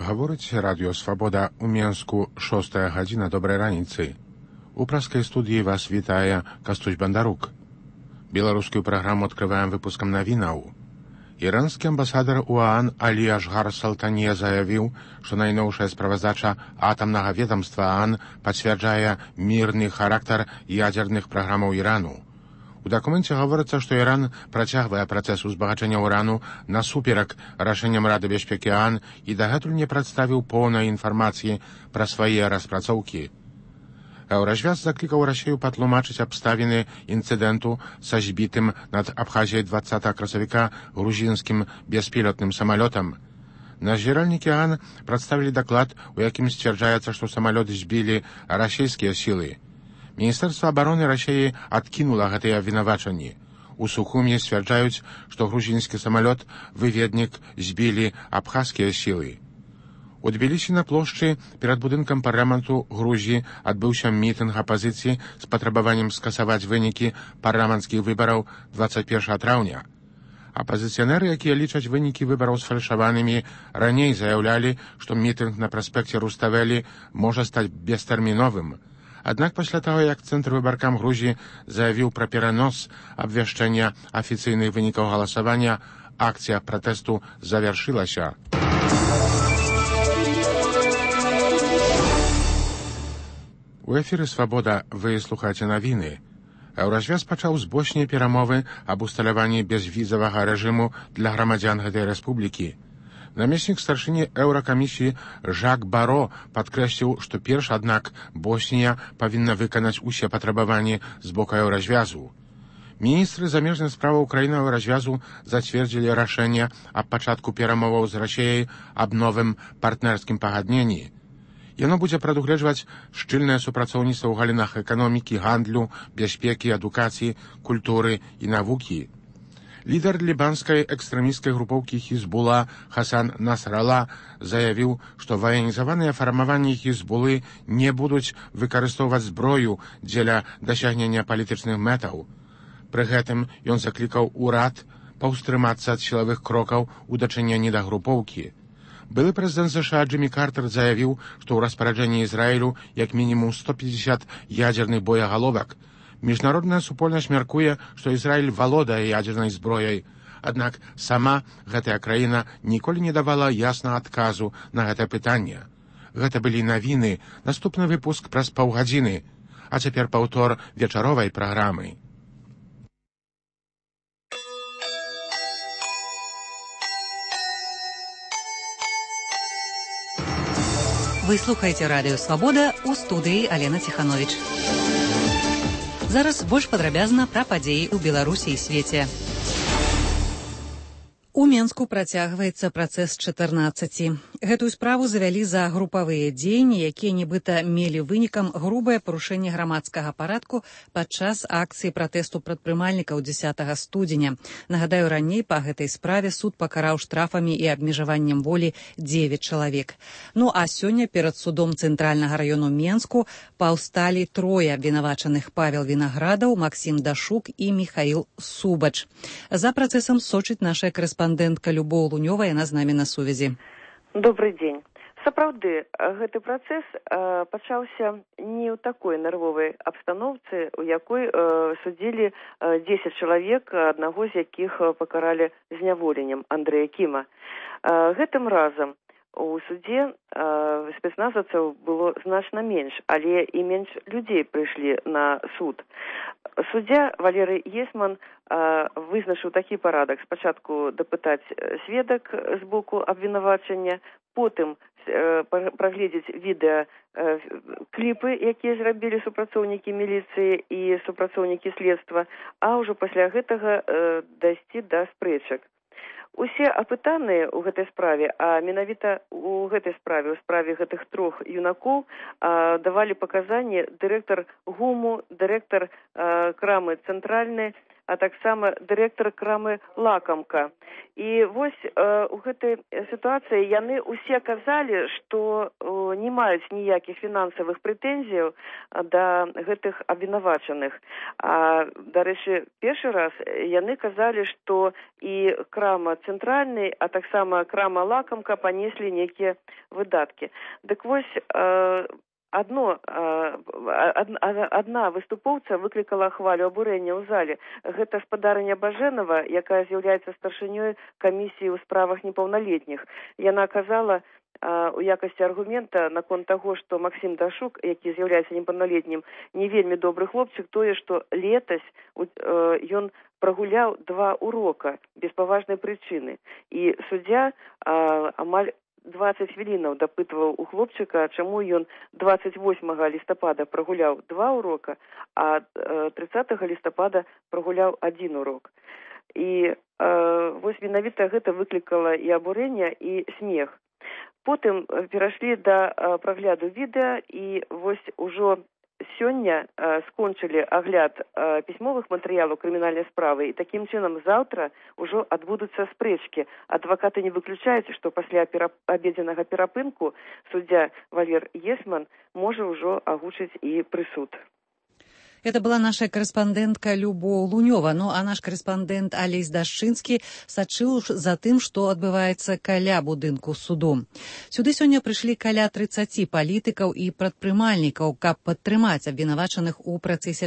Гаворыць радыё Свабода ў Менску 6 гадзіна добрай раніцы. У праскай студыі вас вітае Кастусь Бандарук. Беларускую праграму адкрываем выпускам навінаў. Іранскі амбасадар УАН Алі Ашгар Салтане заявіў, што найноўшая справаздача атамнага ведамства ААН пацвярджае мірны характар ядзерных праграмаў Ірану. У дакуменце гаворыцца, што Іран працягвае працэс узбагачэння ўрану насуперак рашэнням Рады бяспекі ААН і дагэтуль не прадставіў поўнай інфармацыі пра свае распрацоўкі. Еўразвяз заклікаў Расію патлумачыць абставіны інцыдэнту са збітым над Абхазіяй 20 красавіка грузінскім беспілотным самалётам. Назіральнікі ААН прадставілі даклад, у якім сцвярджаецца, што самалёт збілі расійскія сілы. Міністэрства абароны Расіі адкінула гэтыя абвінавачанні. У Сухуме сцвярджаюць, што грузінскі самалёт выведнік збілі абхазскія сілы. У Тбілісі на плошчы перад будынкам парламенту Грузіі адбыўся мітынг апазіцыі з патрабаваннем скасаваць вынікі парламенцкіх выбараў 21 траўня. Апазіцыянеры, якія лічаць вынікі выбараў сфальшаванымі, раней заяўлялі, што мітынг на праспекце Руставелі можа стаць бестэрміновым. Аднак пасля таго, як Цэнтр выбаркам Грузіі заявіў пра перанос абвяшчэння афіцыйных вынікаў галасавання, акцыя пратэсту завяршылася. У эфіры «Свабода» вы слухаеце навіны. Еўразвяз пачаў з Босніі перамовы аб усталяванні безвізавага рэжыму для грамадзян гэтай рэспублікі. Намеснік старшыні Еўракамісіі Жак Баро падкрэсліў, што перш, аднак, Боснія павінна выканаць усе патрабаванні з боку Еўразвязу. Міністры замежных справаў краіны Еўразвязу зацвердзілі рашэнне аб пачатку перамоваў з Расіяй аб новым партнерскім пагадненні. Яно будзе прадугледжваць шчыльнае супрацоўніцтва ў галінах эканомікі, гандлю, бяспекі, адукацыі, культуры і навукі. Лідар лібанскай экстрэмісцкай групоўкі Хізбула Хасан Насрала заявіў, што ваенізаваныя фармаванні Хізбулы не будуць выкарыстоўваць зброю дзеля дасягнення палітычных мэтаў. Пры гэтым ён заклікаў урад паўстрымацца ад сілавых крокаў у дачыненні да групоўкі. Былы прэзідэнт США Джиммі Картер заявіў, што ў распараджэнні Ізраілю як мінімум 150 ядзерных боегаловак. Міжнародная супольнасць мяркуе, што Ізраіль валодае ядзернай зброяй. Аднак сама гэтая краіна ніколі не давала яснага адказу на гэтае пытанне. Гэта былі навіны, наступны выпуск праз паўгадзіны. А цяпер паўтор вечаровай праграмы. Вы слухаеце радыё «Свабода», у студыі Алена Ціхановіч. Зараз больш падрабязна пра падзеі ў Беларусі і свеце. У Менску працягваецца працэс 14. Гэтую справу завялі за групавыя дзеянні, якія нібыта мелі вынікам грубае парушэнне грамадскага парадку падчас акцыі пратэсту прадпрымальнікаў 10 студзеня. Нагадаю, раней па гэтай справе суд пакараў штрафамі і абмежаваннем волі 9 чалавек. Ну а сёння перад судом цэнтральнага раёну Менску паўсталі трое абвінавачаных: Павел Вінаградаў, Максім Дашук і Міхаіл Субач. За працэсам сочыць наша корэспандэнтка Любоў Лунёва, яна з намі на сувязі. Добрый дзень. Сапраўды, гэты працэс пачаўся не ў такой нервовай абстаноўцы, у якой судзілі 10 чалавек, аднаго з якіх пакаралі зняволеннем, Андрэя Кіма. Гэтым разам у судзе спецназаўцаў было значна менш, але і менш людзей прыйшлі на суд. Суддзя Валерый Есман вызначыў такі парадак: спачатку дапытаць сведак з боку абвінавачання, потым прагледзець відэа кліпы, якія зрабілі супрацоўнікі міліцыі і супрацоўнікі следства, а ўжо пасля гэтага дайсці да спрэчак. Усе апытаныя ў гэтай справе, а менавіта ў гэтай справе, у справе гэтых трох юнакоў, давалі паказанні дырэктар ГУМу, дырэктар крамы цэнтральнай, а таксама дырэктар крамы «Лакамка». І вось у гэтай сітуацыі яны ўсе казалі, што не маюць ніякіх фінансавых прэтэнзіяў да гэтых абвінавачаных. А, дарэчы, першы раз яны казалі, што і крама «Цэнтральнай», а таксама крама «Лакамка» панеслі нейкія выдаткі. Дык вось адна выступоўца выклікала хвалю абурэння ў зале. Гэта спадарыня Бажэнава, якая з'яўляецца старшынёй камісіі ў справах непаўналетніх. Яна казала у якасці аргумента наконт таго, што Максім Дашук, які з'яўляецца непаўналетнім, не вельмі добры хлопчык, тое, што летась ён прагуляў 2 урока без паважнай прычыны. І суддзя амаль 20 хвілінаў дапытваў у хлопчыка, чаму ён 28 лістапада прагуляў 2 урока, а 30 лістапада прагуляў 1 урок. І вось менавіта гэта выклікала і абурэнне, і смех. Потым перайшлі да прагляду відэа, і вось ужо сёння скончылі агляд пісьмовых матэрыялаў крымінальнай справы, і такім чынам заўтра ўжо адбудуцца спрэчкі. Адвакаты не выключаюць, што пасля абедзенага перапынку суддзя Валер Есман можа ўжо агучыць і прысуд. Это была наша карэспандэнтка Любоў Лунёва. Ну, а наш карэспандэнт Алесь Дашчынскі сачыў за тым, што адбываецца каля будынку суду. Сюды сёння прыйшлі каля 30 палітыкаў і прадпрымальнікаў, каб падтрымаць абвінавачаных у працэсе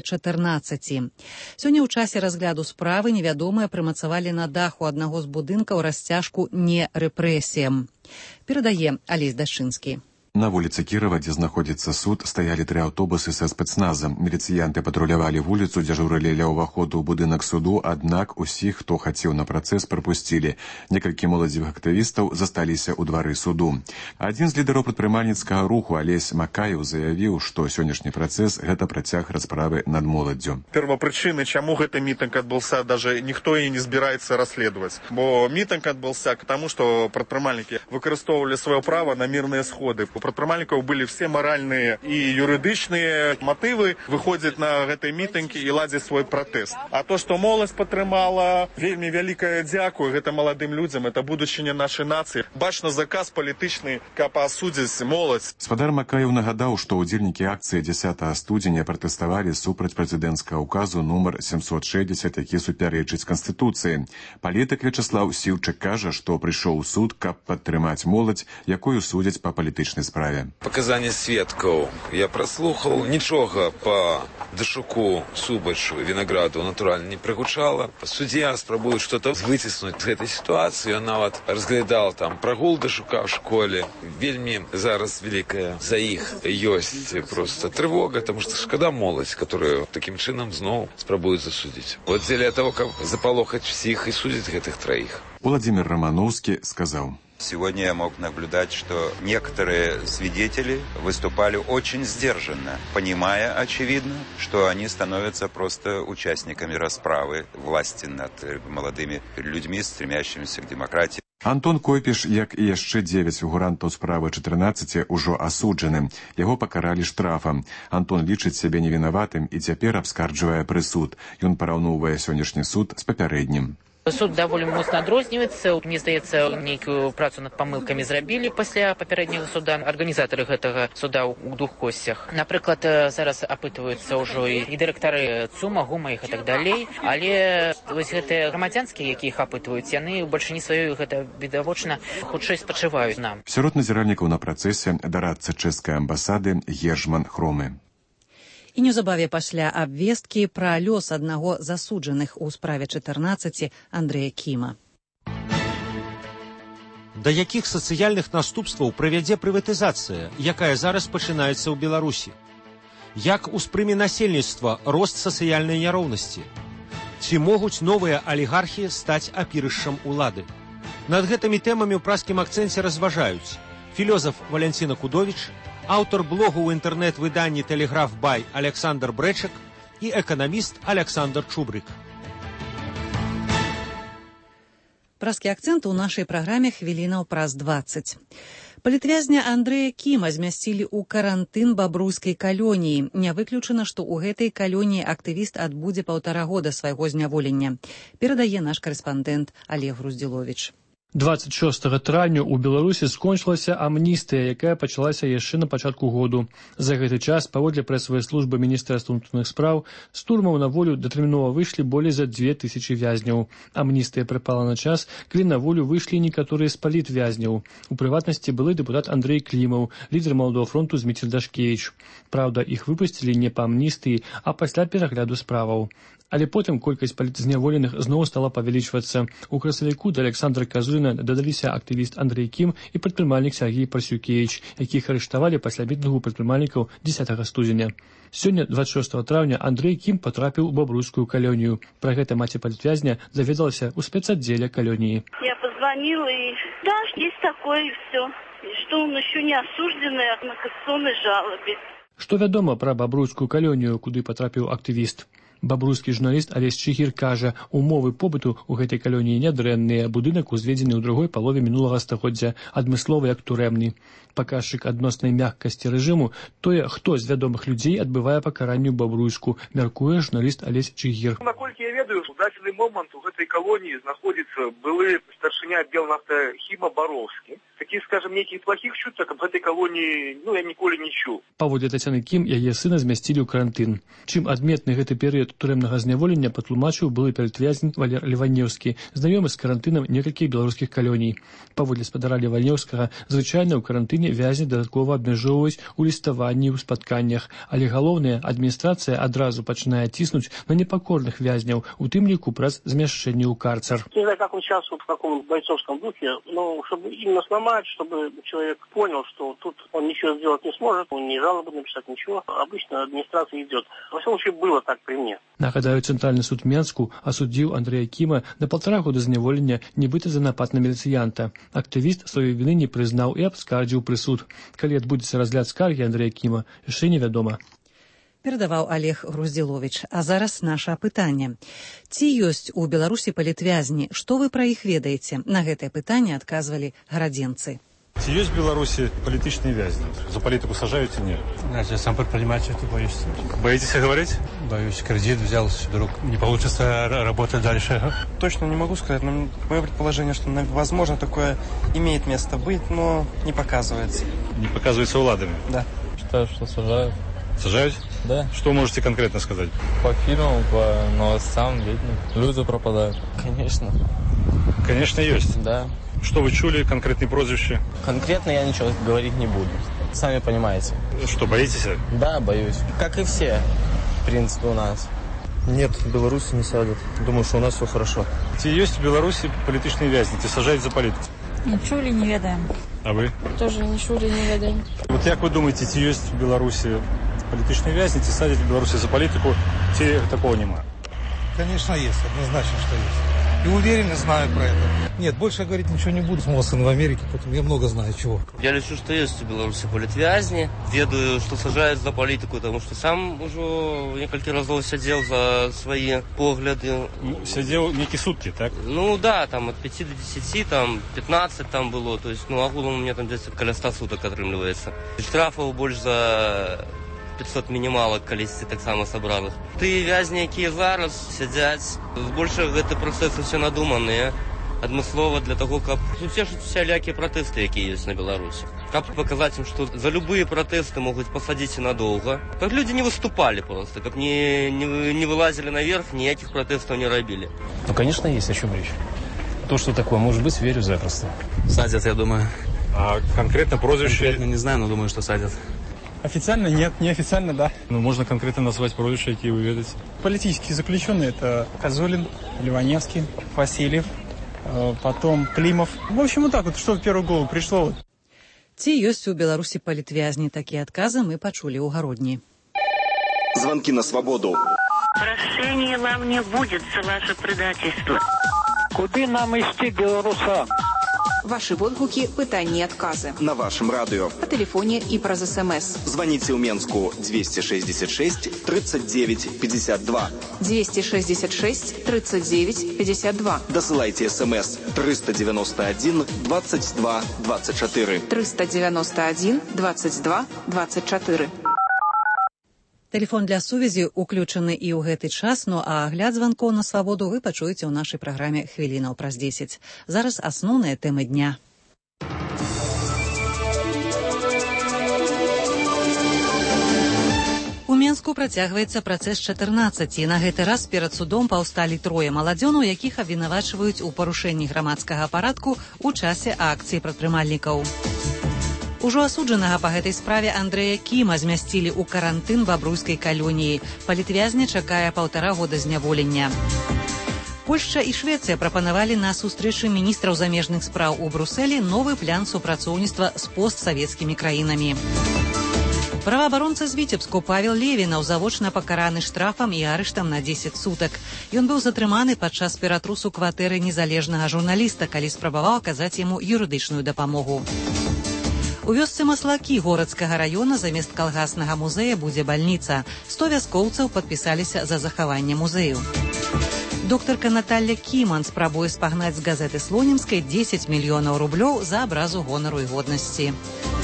14. Сёння ў часе разгляду справы невядомыя прымацавалі на даху аднаго з будынкаў расцяжку «Не рэпрэсіям». Перадае Алесь Дашчынскі. На вуліцы Кірава, дзе знаходзіцца суд, стаялі 3 аўтобусы са спецназам. Міліцыянты патрулявалі вуліцу, дзяжурылі ля ўваходу ў будынак суду, аднак усіх, хто хацеў на працэс, прапусцілі. Некалькі моладзевых актывістаў засталіся ў двары суду. Адзін з лідараў прадпрымальніцкага руху, Алесь Макаеў, заявіў, што сённяшні працэс – гэта працяг расправы над моладдзю. Первопричины, чему этот митинг отбылся, даже никто и не собирается расследовать. Бо митинг отбылся к тому, что прадпрымальнікі выкарыстоўвалі свое право на мирные сходы. У прадпрымальнікаў были все моральные и юридичные мотивы выходить на этой митинге и ладить свой протест. А то, что молодь падтрымала, вельмі вялікае дзякуй гэта молодым людям, это будущее нашей нации. Бачна заказ політычны, каб асудзіць моладзь. Спадар Макаеў нагадаў, што ўдзельнікі акцыі 10 студзеня пратэставалі супраць прэзідэнцкага ўказу нумар 760, які супярэчыць Канстытуцыі. Палітык Вячаслаў Сіўчык кажа, што прыйшоў у суд, каб падтрымаць моладзь, якую судзяць па палітычнай справе. Показания сведкаў я праслухаў, нічога па Дашуку, Субачу, Вінаграду натуральна не прагучала. Суддзя спрабуе что-то выціснуць з гэтай сітуацыі. Ён нават разглядал там прагул Дашука в школе. Вельмі зараз вялікая за іх ёсць просто трывога, потому что шкада моладзь, которую таким чынам зноў спрабуюць засудзіць. Вот дзеля того, каб запалохаць всіх і судзіць гэтых траіх. Владимир Романовский сказал: сегодня я мог наблюдать, что некоторые свидетели выступали очень сдержанно, понимая, очевидно, что они становятся просто участниками расправы власти над молодыми людьми, стремящимися к демократии. Антон Койпіш, як і яшчэ 9 фігурантаў справы 14, ужо асуджаны. Яго пакаралі штрафам. Антон лічыць сябе невінаватым і цяпер абскарджвае прысуд. Ён параўноўвае сённяшні суд з папярэднім. Суд даволі моцна адрозніваецца. Мне здаецца, нейкую працу над памылкамі зрабілі пасля папярэдняга суда. Арганізатары гэтага суда ў двух косцях. Напрыклад, зараз апытваюцца ўжо і дырэктары ЦУМа, ГУМа і так далей. Але вось гэтыя грамадзянскія, які іх апытваюць, яны ў бальшыні сваёй гэта відавочна хутчэй спачуваюць нам. Сярод назіральнікаў на працэсе дарадца чэшскай амбасады Ержман Хромы. І неўзабаве пасля абвесткі пра лёс аднаго з засуджаных у справе 14 Андрэя Кіма. Да якіх сацыяльных наступстваў прывядзе прыватызацыя, якая зараз пачынаецца ў Беларусі? Як успрыме насельніцтва рост сацыяльнай няроўнасці? Ці могуць новыя алігархі стаць апірышчам улады? Над гэтымі тэмамі ў праскім акцэнце разважаюць філёзаф Валянціна Кудовіч, аўтар блогу ў інтэрнэт-выданні «Тэлеграф Бай» Александр Брэчак і эканаміст Александр Чубрык. Праскі акцэнт у нашай праграме хвілінаў праз 20. Палітвязня Андрэя Кіма змясцілі ў карантын бабруйскай калоніі. Не выключана, што ў гэтай калоніі актывіст адбудзе 1,5 года свайго зняволення. Перадае наш карэспандэнт Олег Груздзіловіч. 26 траўня ў Беларусі скончылася амністыя, якая пачалася яшчэ на пачатку году. За гэты час, паводле прэсавай службы Міністэрства ўнутраных спраў, з турмаў на волю датэрмінова выйшлі болей за 2000 вязняў. Амністыя прыпала на час, калі на волю выйшлі некаторыя з палітвязняў. У прыватнасці былы дэпутат Андрэй Клімаў, лідар Маладога фронту Зміцер Дашкевіч. Праўда, іх выпусцілі не па амністыі, а пасля перагляду справаў. Але потым колькасць палітзняволеных зноў стала павялічвацца. У красавіку да Александра Казуріна дадаліся актывіст Андрэй Кім і прадпрымальнік Сергей Парсюкевіч, якіх арыштавалі пасля мітынгу прадпрымальнікаў 10 студзеня. Сёння, 26 траўня, Андрэй Кім патрапіў у бабруйскую калонію. Пра гэта маці палітвязня даведалася ў спецаддзеле калоніі. Я позвонила и да, есть такое и все. И что он еще не осужденный на кассационной жалобе. Што вядома пра бабруйскую калонію, куды патрапіў актывіст? Бабруйскі журналіст Алесь Чыгір кажа, умовы побыту ў гэтай калоніі нядрэнныя, будынак узведзены ў другой палове мінулага стагоддзя, адмысловы як турэмны. Паказчык адноснай мяккасці рэжыму тое, хто з вядомых людзей адбывае пакаранне ў бабруйску, мяркуе журналіст Алесь Чыгір. Наколькі я ведаю, у дадзены момант у гэтай калоніі знаходзіцца былы старшыня Белнафтахіма Бароўскі. Такіх, скажем, нейкіх плохих чутак об гэтай калоніі, я ніколі не чуў. Паводле Тацяны Кім, яе сына змясцілі ў карантын. Чым адметны гэты перыяд турэмнага зняволення патлумачыў былы палітвязень Валер Леванеўскі, знаёмы з карантынам некалькіх беларускіх калоній. Паводле спадара Леванеўскага, звычайна ў карантыне вязні дадаткова абмяжоўваюць у ліставанні і ў спатканнях, але галоўнае, адміністрацыя адразу пачынае ціснуць на непакорных вязняў, у тым ліку праз змяшчэнне ў карцер. Не знаю, как он сейчас в каком бойцовском духе, но чтобы именно сломать, чтобы человек понял, что тут он ничего сделать не сможет, он не жалобы написать, ничего. Обычно администрация идет. Во всяком случае, было так при мне. Нагадаю, Цэнтральны суд Менску асудзіў Андрэя Кіма на 1,5 года зняволення нібыта за напад на міліцыянта. Актывіст сваёй віны не прызнаў і абскардзіў прысуд. Калі адбудзецца разгляд скаргі Андрэя Кіма, яшчэ невядома. Перадаваў Олег Груздзіловіч. А зараз наша пытанне. Ці ёсць у Беларусі палітвязні? Што вы пра іх ведаеце? На гэтае пытанне адказвалі гарадзенцы. Ці ёсць в Беларуси политичные вязни? За политику сажают или нет? Знаете, я сам предприниматель, то боюсь. Боитесь говорить? Боюсь, кредит взял, вдруг не получится работать дальше. Точно не могу сказать, но мое предположение, что, возможно, такое имеет место быть, но не показывается. Не показывается уладами? Да. Считаю, что сажают. Сажают? Да. Что можете конкретно сказать? По фильмам, по новостям видно. Люди пропадают. Конечно. Конечно, есть. Да. Что вы чули, конкретные прозвища? Конкретно я ничего говорить не буду. Сами понимаете. Что, боитесь? Да, боюсь. Как и все, в принципе, у нас. Нет, в Беларуси не садят. Думаю, что у нас все хорошо. Ці есть в Беларуси политичные вязни? Ці сажают за политику? Не чули, не ведаем. А вы? Тоже не чули, не ведаем. Вот як вы думаете, ці есть в Беларуси политичные вязни? Ці садят в Беларуси за политику? Ці такого нема? Конечно, есть. Однозначно, что есть. И уверенно знаю про это. Нет, больше говорить ничего не буду. Мой сын в Америке, поэтому я много знаю чего. Я лечу, что есть в Беларуси политвязни. Ведаю, что сажают за политику, потому что сам уже несколько разов сидел за свои погляды. Сидел некие сутки, так? Ну да, там от 5 до 10, там 15 там было. То есть, огулом у меня там где-то около 100 суток отрымливается. Штрафов больше за 500 мінімалак калісьці таксама сабраных. Тыя вязні, якія зараз сядзяць, збольшага гэты працэсы ўсе надуманыя, адмыслова для таго, каб уцешыць усялякія пратэсты, якія ёсць на Беларусі. Каб паказаць ім, што за любыя пратэсты могуць пасадзіць і надоўга. Каб людзі не выступалі просто, каб не вылазілі наверх, ніякіх пратэстаў не рабілі. Ну, конечно, есть о чем речь. То, что такое может быть, верю запросто. Садят, я думаю. А конкретно прозвище? Конкретно не знаю, но думаю, что садят. Официально нет, неофициально да. Ну, можно конкретно назвать прозвища, какие вы ведаете? Политические заключенные это Козулин, Ливаневский, Васильев, потом Климов. В общем, вот так вот, что в первую голову пришло. Ці ёсць у Беларусі палітвязні? Такія адказы мы пачулі ў гародні. Звонки на свободу. Прощения вам не будет за ваше предательство. Куды нам ісці, беларусам? Ваши водгуки, пытанні и отказы. На вашем радио. По телефоне и праз СМС. Звоните в Менску 266 39 52. 266 39 52. Досылайте СМС 391 22 24. 391 22 24. Телефон для сувязі уключаны і ў гэты час, ну а агляд званкоў на свабоду вы пачуеце ў нашай праграме «Хвілінаў праз 10». Зараз асноўныя тэмы дня. У Менску працягваецца працэс 14. На гэты раз перад судом паўсталі трое маладзёнаў, якіх абвінавачваюць у парушэнні грамадскага парадку ў часе акцыі прадпрымальнікаў. Ужо асуджанага па гэтай справе Андрэя Кіма змясцілі ў карантын бабруйскай калоніі. Палітвязня чакае 1,5 года зняволення. Польшча і Швецыя прапанавалі на сустрэчы міністраў замежных спраў у Брусэлі новы план супрацоўніцтва з постсавецкімі краінамі. Праваабаронца з Віцебску Павел Левінаў завочна пакараны штрафам і арыштам на 10 сутак. Ён быў затрыманы падчас ператрусу кватэры незалежнага журналіста, калі спрабаваў аказаць яму юрыдычную дапамогу. У вёсцы Маслакі горадскага раёна замест калгаснага музея будзе бальніца. 100 вяскоўцаў падпісаліся за захаванне музею. Доктарка Наталля Кіман спрабуе спагнаць з газеты Слонімскай 10 мільёнаў рублёў за абразу гонару і годнасці.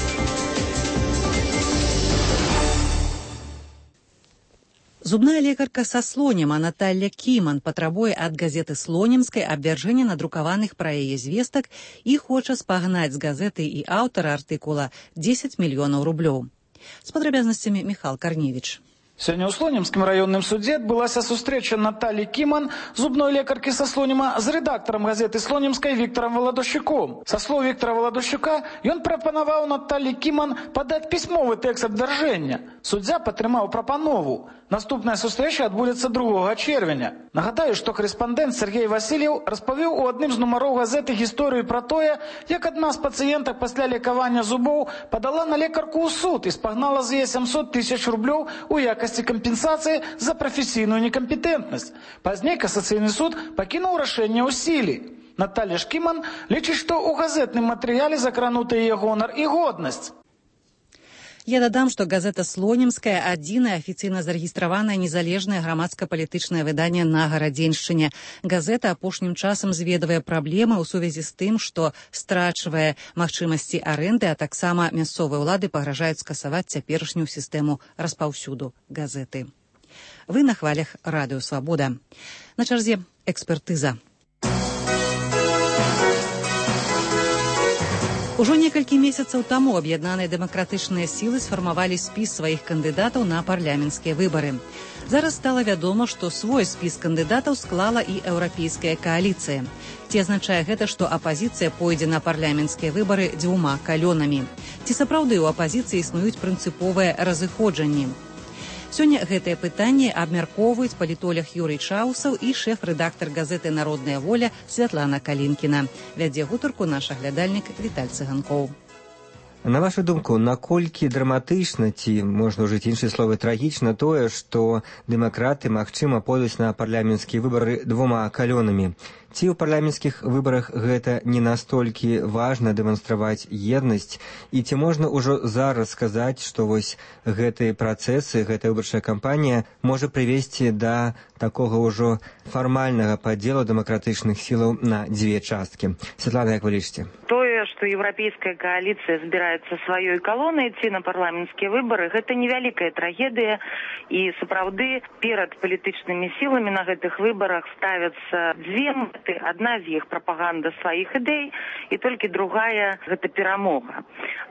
Зубная лекарка са Слоніма Наталля Кіман патрабуе ад газеты Слонімскай абвяржэння надрукаваных пра яе звестак і хоча спагнаць з газеты і аўтара артыкула 10 мільёнаў рублёў. З падрабязнасцямі Міхал Карневіч. Сегодня у Слонимском районном суде отбылася встреча Натальи Киман, зубной лекарки со Слонима, с редактором газеты Слонимской Виктором Володощуком. Со слов Виктора Володощука, он пропоновал Натальи Киман подать письмовый текст обвержения. Суддя підтримав пропанову. Наступная встреча відбудеться 2 червня. Нагадаю, що кореспондент Сергій Васильєв розповів у одним з номерів газети історію про те, як одна з пацієнток після лікування зубов подала на лікарку у суд і спогнала з її 700 тисяч рублів у якості компенсації за професійну некомпетентність. Пізніше касаційний суд покинув рішення у силі. Наталья Кіман лічить, що у газетному матеріалі закрануты її гонор і годність. Я дадам, што газета «Слонімская» – адзінае афіцыйна зарэгістраванае незалежнае грамадска-палітычнае выданне на Гарадзеншчыне. Газета апошнім часам зведвае праблемы ў сувязі з тым, што страчвае магчымасці арэнды, а таксама мясцовыя ўлады пагражаюць скасаваць цяперашнюю сістэму распаўсюду газеты. Вы на хвалях Радыё Свабода. На чарзе экспертыза. Ужо некалькі месяцаў таму аб'яднаныя дэмакратычныя сілы сфармавалі спіс сваіх кандыдатаў на парламенцкія выбары. Зараз стала вядома, што свой спіс кандыдатаў склала і еўрапейская кааліцыя. Ці азначае гэта, што апазіцыя пойдзе на парламенцкія выбары 2 калёнамі? Ці сапраўды ў апазіцыі існуюць прынцыповыя разыходжанні? Сёння гэтае пытанне абмяркоўваюць палітолог Юрый Чаусаў і шэф-рэдактар газеты «Народная воля» Святлана Калінкіна. Вядзе гутарку наш аглядальнік Віталь Цыганкоў. На вашу думку, наколькі драматычна, ці, можна ўжыць іншыя словы, трагічна тое, што дэмакраты, магчыма, пойдуць на парламенцкія выбары 2 калёнамі? Ці ў парламенцкіх выбарах гэта не настолькі важна дэманстраваць еднасць? І ці можна ўжо зараз сказаць, што вось гэтыя працэсы, гэтая выбарчая кампанія можа прывесці да такога ўжо фармальнага падзелу дэмакратычных сілаў на 2 часткі? Святлана, як вы лічыце? Тое, што еўрапейская кааліцыя збіраецца сваёй калонай ці на парламенцкія выбары, гэта невялікая трагедыя, і сапраўды перад палітычнымі сіламі на гэтых выбарах ставяцца 2 мэты. Адна з іх прапаганда сваіх ідэй, і толькі другая гэта перамога.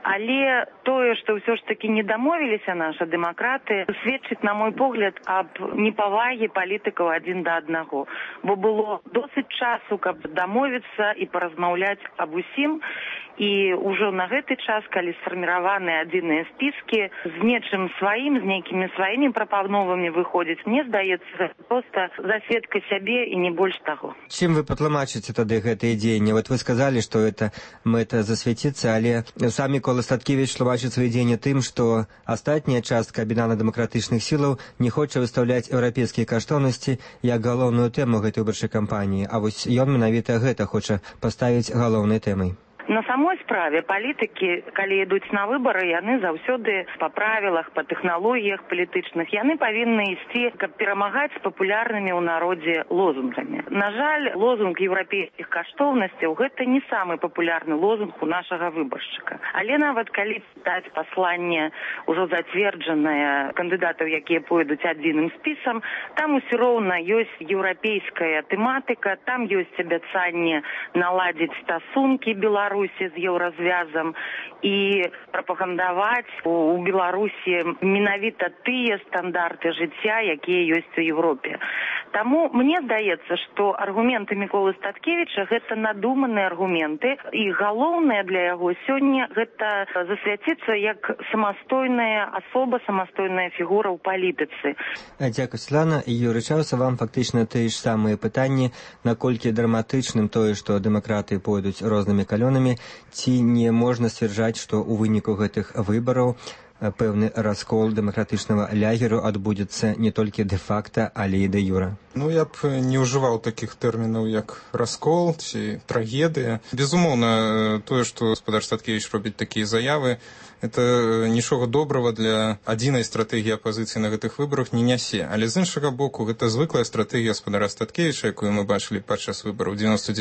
Але тое, што ўсё ж такі не дамовіліся нашы дэмакраты, сведчыць, на мой погляд, аб непавагі палітыкаў адзін да аднаго. Бо было досыць часу, каб дамовіцца і паразмаўляць аб усім, і ўжо на гэты час, калі сфарміраваныя адзіныя спіскі з нечым сваім, з нейкімі сваімі прапановамі выходзяць, мне здаецца, гэта проста засветка сябе і не больш таго. Чым вы патлумачыце тады гэтыя дзеянні? Вот вы сказалі, што это мэта засвяціцца, але самі Кола Статкевіч тлумачыць свае дзеянні тым, што астатняя частка аб'яднана-дэмакратычных сілаў не хоча выстаўляць еўрапейскія каштоўнасці як галоўную тэму гэтай выбарчай кампаніі, а вось ён менавіта гэта хоча паставіць галоўнай тэмай. На самой справе палітыкі, калі ідуць на выбары, яны заўсёды па правілах, па тэхналогіях палітычных, яны павінны ісці, каб перамагаць з папулярнымі ў народзе лозунгамі. На жаль, лозунг еўрапейскіх каштоўнасцяў гэта не самы папулярны лозунг у нашага выбаршчыка. Але нават калі чытаць пасланне ўжо зацверджанае кандыдатаў, якія пойдуць адзіным спісам, там усё роўна ёсць еўрапейская тэматыка, там ёсць абяцанне наладзіць стасункі Беларусі з еўразвязам і прапагандаваць у Беларусі менавіта тыя стандарты жыцця, якія ёсць у Еўропе. Таму мне здаецца, што аргументы Міколы Статкевіча гэта надуманыя аргументы, і галоўнае для яго сёння гэта засвяціцца як самастойная асоба, самастойная фігура ў палітыцы. Дзякуй, Светлана. Юрый Чаўса, вам фактычна тыя ж самыя пытанні, наколькі драматычным тое, што дэмакраты пойдуць рознымі калёнамі, ці не можна сцвярджаць, што ў выніку гэтых выбараў пэўны раскол дэмакратычнага лягеру адбудзецца не толькі дэ-факта, але і дэ-юра? Я б не ўжываў такіх тэрмінаў, як раскол ці трагедыя. Безумоўна, тое, што гаспадар Статкевіч робіць такія заявы, это нічога добрага для адзінай стратэгіі апазіцыі на гэтых выбарах не нясе. Але з іншага боку, гэта звыклая стратэгія гаспадара Статкевіча, якую мы бачылі падчас выбараў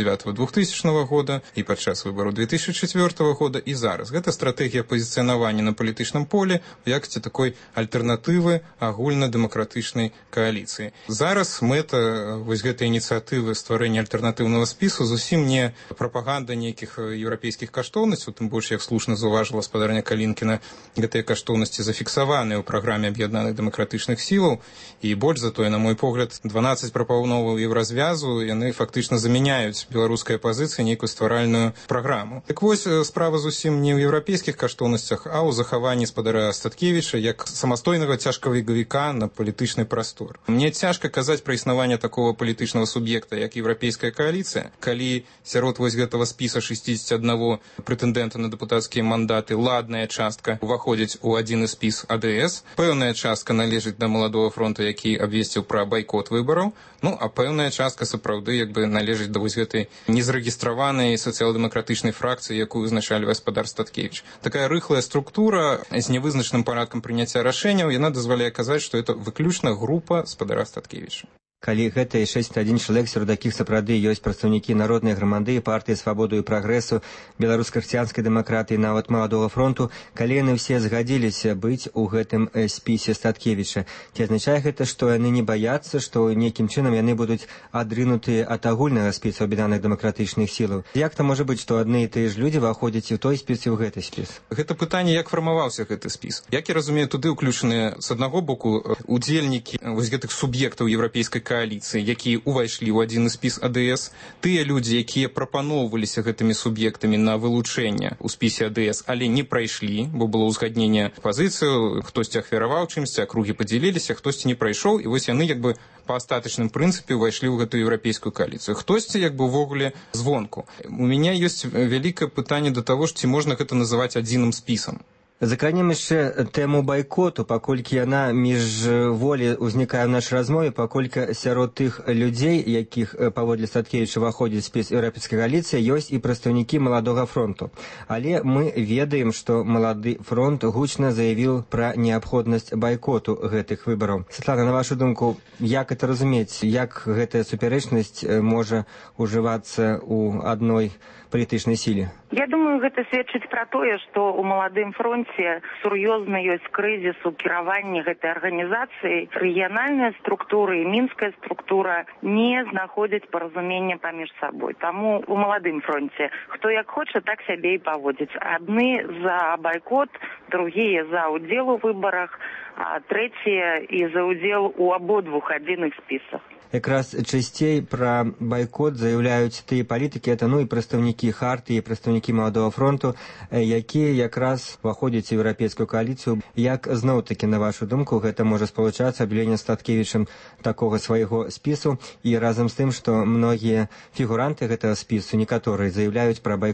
99-2000 года і падчас выбараў 2004 года і зараз. Гэта стратэгія пазіцыянавання на палітычным полі у якасці такой альтэрнатывы агульнадэмакратычнай кааліцыі. Зараз мэта вось гэтай ініцыятывы стварэння альтэрнатыўнага спісу зусім не прапаганда нейкіх еўрапейскіх каштоўнасцяў, тым больш, як слушна заўважыла гаспадарня Калінкіна, гэтыя каштоўнасці зафіксаваныя ў праграме аб'яднаных дэмакратычных сілаў, і больш за тое, на мой погляд, 12 прапановаў еўразвязу, яны фактычна замяняюць беларускай апазіцыі нейкую стваральную праграму. Так вось, справа зусім не ў еўрапейскіх каштоўнасцях, а ў захаванні гаспадара Статкевіча як самастойнага цяжкавыгавіка на палітычны прастор. Мне цяжка казаць пра існаванне такого палітычнага суб'екта, як еўрапейская кааліцыя, калі сярод вось гэтага спіса 61 прэтэндэнта на дэпутацкія мандаты ладная частка уваходзіць у адзіны спіс АДС, пэўная частка належыць да Маладога фронту, які абвесціў пра байкот выбараў, а пэўная частка сапраўды належыць да вось гэтай незарэгістраванай сацыял-дэмакратычнай фракцыі, якую узначалі гаспадар Статкевіч. Такая рыхлая структура з невызначаным парадкам прыняцця рашэнняў, яна дазваляе казаць, што это выключна група гаспадара Статкевіча. Калі гэта і 61 чалавек, сярод якіх сапраўды ёсць прадстаўнікі народнай грамады, партыі свабоду і прагрэсу, беларуска-хрысціянскай дэмакратыі, нават Маладога фронту, калі яны ўсе згадзіліся быць у гэтым спісе Статкевіча, ці азначае гэта, што яны не баяцца, што нейкім чынам яны будуць адрынутыя ад агульнага спісу аб'яднаных дэмакратычных сілаў? Як то можа быць, што адны і тыя ж людзі выходзяць і ў той спіс, і ў гэты спіс? Гэта пытанне, як фармаваўся гэты спіс. Як я разумею, туды ўключаныя, з аднаго боку, удзельнікі вось гэтых суб'ектаў еўрапейскай кааліцыі, якія ўвайшлі ў адзіны спіс АДС, тыя людзі, якія прапаноўваліся гэтымі суб'ектамі на вылучэнне ў спісе АДС, але не прайшлі, бо было ўзгадненне пазіцыю, хтосьці ахвяраваў чымсьці, акругі падзяліліся, хтосьці не прайшоў, і вось яны па астатачным прынцыпе ўвайшлі ў гэтую еўрапейскую кааліцыю. Хтосьці увогуле звонку. У мяне ёсць вялікае пытанне да таго, ці можна гэта называць адзіным спісам. Закранем яшчэ тэму байкоту, паколькі яна міжволі ўзнікае ў нашай размове, паколькі сярод тых людзей, якіх паводле Статкевіча ўваходзіць спіс еўрапейскай кааліцыі, ёсць і прадстаўнікі Маладога фронту. Але мы ведаем, што Малады фронт гучна заявіў пра неабходнасць байкоту гэтых выбараў. Светлана, на вашу думку, як это разумець, як гэтая супярэчнасць можа ўжывацца ў адной палітычнай сіле? Я думаю, гэта сведчыць пра тое, што ў Маладым фронце сур'ёзна ёсць крызіс у кіраванні гэтай арганізацыі. Рэгіянальная структура і мінская структура не знаходзяць паразумення паміж сабой. Таму ў Маладым фронце хто як хоча, так сябе і паводзіць. Адны за байкот, другія за ўдзел у выбарах, а трэція і за ўдзел у абодвух адзіных спісах. Якраз часцей пра байкот заяўляюць тыя палітыкі, это і прадстаўнікі Хартыі, і прадстаўнікі Маладога фронту, якія якраз уваходзяць у еўрапейскую кааліцыю. Як зноў-такі, на вашу думку, гэта можа спалучацца аб'яўленне Статкевічам такога свайго спісу, і разам з тым, што многія фігуранты гэтага спісу, некаторыя, заяўляюць пра байкот?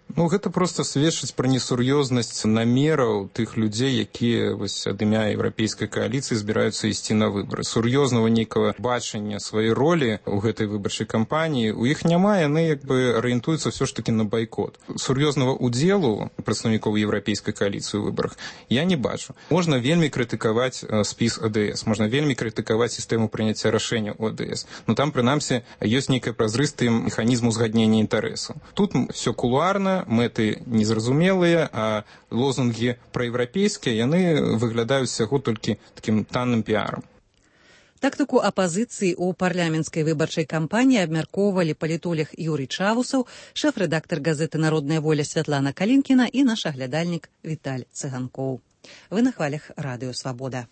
Гэта проста сведчыць пра несур'ёзнасць намераў тых людзей, якія ад імя еўрапейскай кааліцыі збіраюцца ісці на выбары. Сур'ёзнага нейкага бачання сваёй ролі ў гэтай выбарчай кампаніі у іх няма, яны арыентуюцца ўсё ж такі на байкот. Сур'ёзнага удзелу прадстаўнікоў еўрапейскай кааліцыі ў выбарах я не бачу. Можна вельмі крытыкаваць спіс АДС, можна вельмі крытыкаваць сістэму прыняцця рашэнняў у АДС, но там, прынамсі, ёсць нейкая празрысты механізм узгаднення інтарэсаў. Тут все кулуарна, мэты незразумелыя, а лозунгі праеўрапейскія, яны выглядаюць усяго толькі такім танным піарам. Тактыку апазіцыі ў парламенцкай выбарчай кампаніі абмяркоўвалі палітолог Юрый Чавусаў, шэф-рэдактар газеты «Народная воля» Святлана Калінкіна і наш аглядальнік Віталь Цыганкоў. Вы на хвалях радыё «Свабода».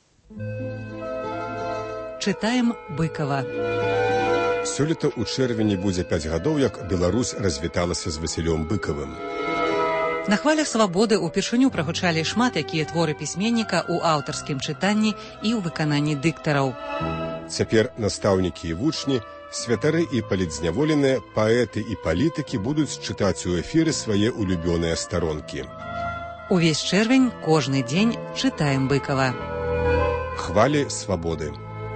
Чытаем Быкова. Сёлета ў чэрвені будзе 5 гадоў, як Беларусь развіталася з Васілём Быкавым. На хвалях «Свабоды» упершыню прагучалі шмат якія творы пісьменніка ў аўтарскім чытанні і ў выкананні дыктараў. Цяпер настаўнікі і вучні, святары і палітзняволеныя, паэты і палітыкі будуць чытаць у эфіры свае улюбёныя старонкі. Увесь чэрвень, кожны дзень чытаем Быкава. Хвалі «Свабоды».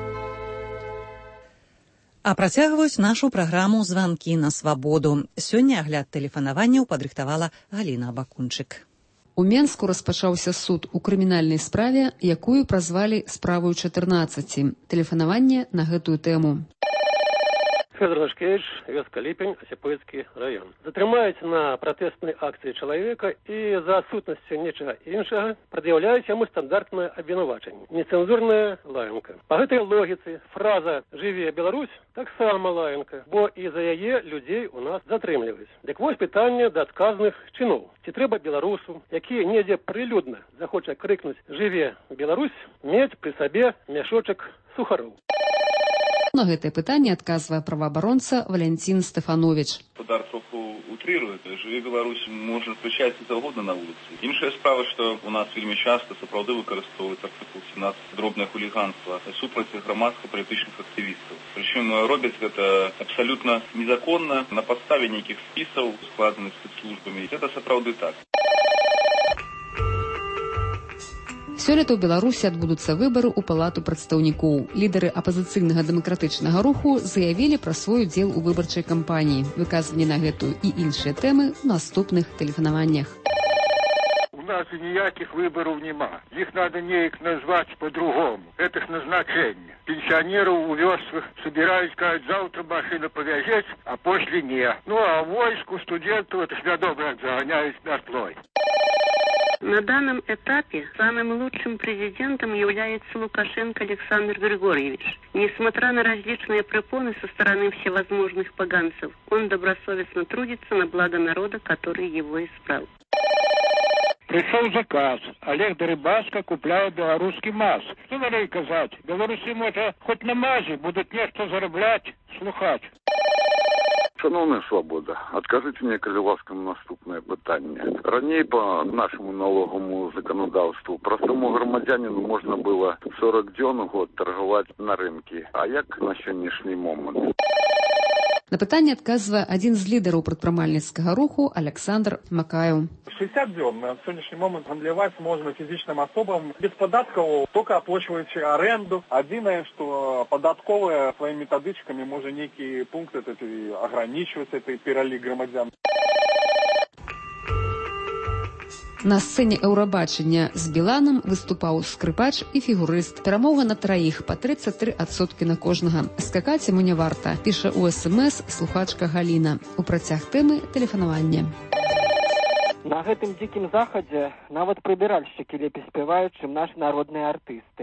А працягваюць нашу праграму «Званкі на свабоду». Сёння агляд тэлефанаванняў падрыхтавала Галіна Абакунчык. У Менску распачаўся суд у крымінальнай справе, якую празвалі справаю 14. Тэлефанаванне на гэтую тэму. Федор Лашкевич, вёска Ліпень, Асяпольскі раён. Затрымаюць на пратэснай акцыі чалавека і за адсутнасцю нечага іншага прад'яўляюць яму стандартнае абвінавачанне. Нецэнзурная лаянка. Па гэтай логіцы фраза «Жыве Беларусь» таксама лаянка, бо і за яе людзей у нас затрымліваюць. Дык вось пытанне да адказных чыноў. Ці трэба беларусу, які недзе прылюдна захоча крыкнуць «Жыве Беларусь», мець пры сабе мяшочак сухароў? На гэтае пытанне адказвае праваабаронца Валянцін Стэфанович. Удар троху утрирует. «Жыве Беларусь» можа звучаць заўгодна на вуліцы. Іншая справа, што у нас вельмі часта сапраўды выкарыстоўваецца артыкул 17 дробнае хуліганства супраць грамадска-палітычных актывістаў. Прычым робяць гэта абсалютна незаконна на падставе нейкіх спісаў, складаных спецслужбамі. Гэта сапраўды так. Сёлета ў Беларусі адбудуцца выбары ў палату прадстаўнікоў. Лідары апазіцыйнага дэмакратычнага руху заявілі пра свой удзел у выбарчай кампаніі. Выказванні на гэтую і іншыя тэмы ў наступных тэлефанаваннях. У нас ніякіх выбораў нема. Іх надо неяк назваць по-другому. Это ж назначение. Пенсионеров у вёсках собираюсь, кажуть, завтра машина повязеть, а после не. Ну а войску студентов, это ж вядомо, як загоняюсь метлой. На данном этапе самым лучшим президентом является Лукашенко Александр Григорьевич. Несмотря на различные препоны со стороны всевозможных поганцев, он добросовестно трудится на благо народа, который его избрал. Пришел заказ. Олег Дерибаска купляет белорусский МАЗ. Что надо казать? Белорусы, может, хоть на МАЗе будут нечто зараблять, слухать. Шановная «Свобода», адкажыце мне, калі ласка, на наступнае пытанне. Раней по нашему налоговому законодаўству простому грамадзяніну можна было 40 дзён у год торговать на рынке. А як на сённяшні момант? На пытанне адказвае адзін з лідараў прадпрымальніцкага руху Александр Макаев. 60 дзён на сегодняшний момент гандляваць можно физичным особам без податков, только оплачиваючи аренду. Адзінае, что податковая своими методичками может некие пункты ограничивать этой пералік громадян. На сцэне Еўрабачання з Біланам выступаў скрыпач і фігурыст. Перамога на траіх па 33% на кожнага. Скакаць яму не варта, піша у СМС слухачка Галіна. У працяг тэмы тэлефанавання. На гэтым дзікім захадзе нават прыбіральшчыкі лепей спяваюць, чым наши народныя артысты.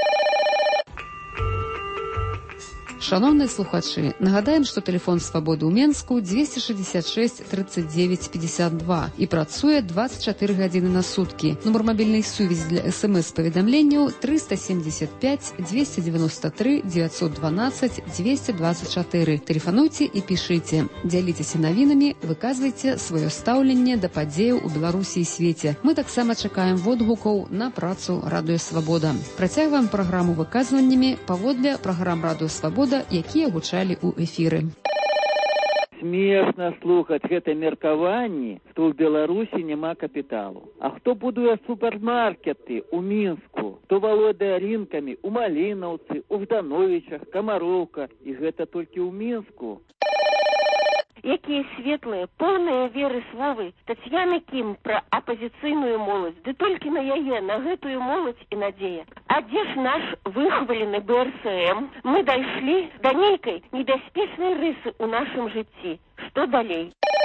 Шановныя слухачы, нагадаем, што тэлефон «Свабоды» ў Менску 266 39 52 і працуе 24 гадзіны на суткі. Нумар мабільнай сувязі для СМС-паведамленняў 375 293 912 224. Тэлефануйце і пішыце. Дзяліцеся навінамі, выказвайце сваё стаўленне да падзеяў у Беларусі і свеце. Мы таксама чакаем водгукаў на працу «Радыё Свабода». Працягваем праграму выказваннямі паводле праграм «Радыё Свабода», якія гучалі ў эфіры. смешна слухаць гэта меркаванне, што ў Беларусі няма капіталу. А хто будуе супермаркеты ў Мінску, хто валодае рынкамі ў Малінаўцы, у Ждановічах, Камароўка, і гэта толькі ў Мінску. Якія светлыя, поўныя веры словы Тацьяны Кім пра апазіцыйную моладзь, ды толькі на яе, на гэтую моладзь і надзея. А дзе ж наш выхвалены БРСМ? Мы дайшлі да нейкай небяспечнай рысы ў нашым жыцці. Што далей?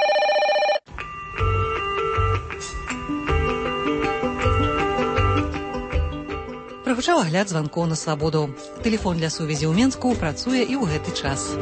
Прагучаў агляд званкоў на свабоду. Тэлефон для сувязі ў Менску працуе і ў гэты час.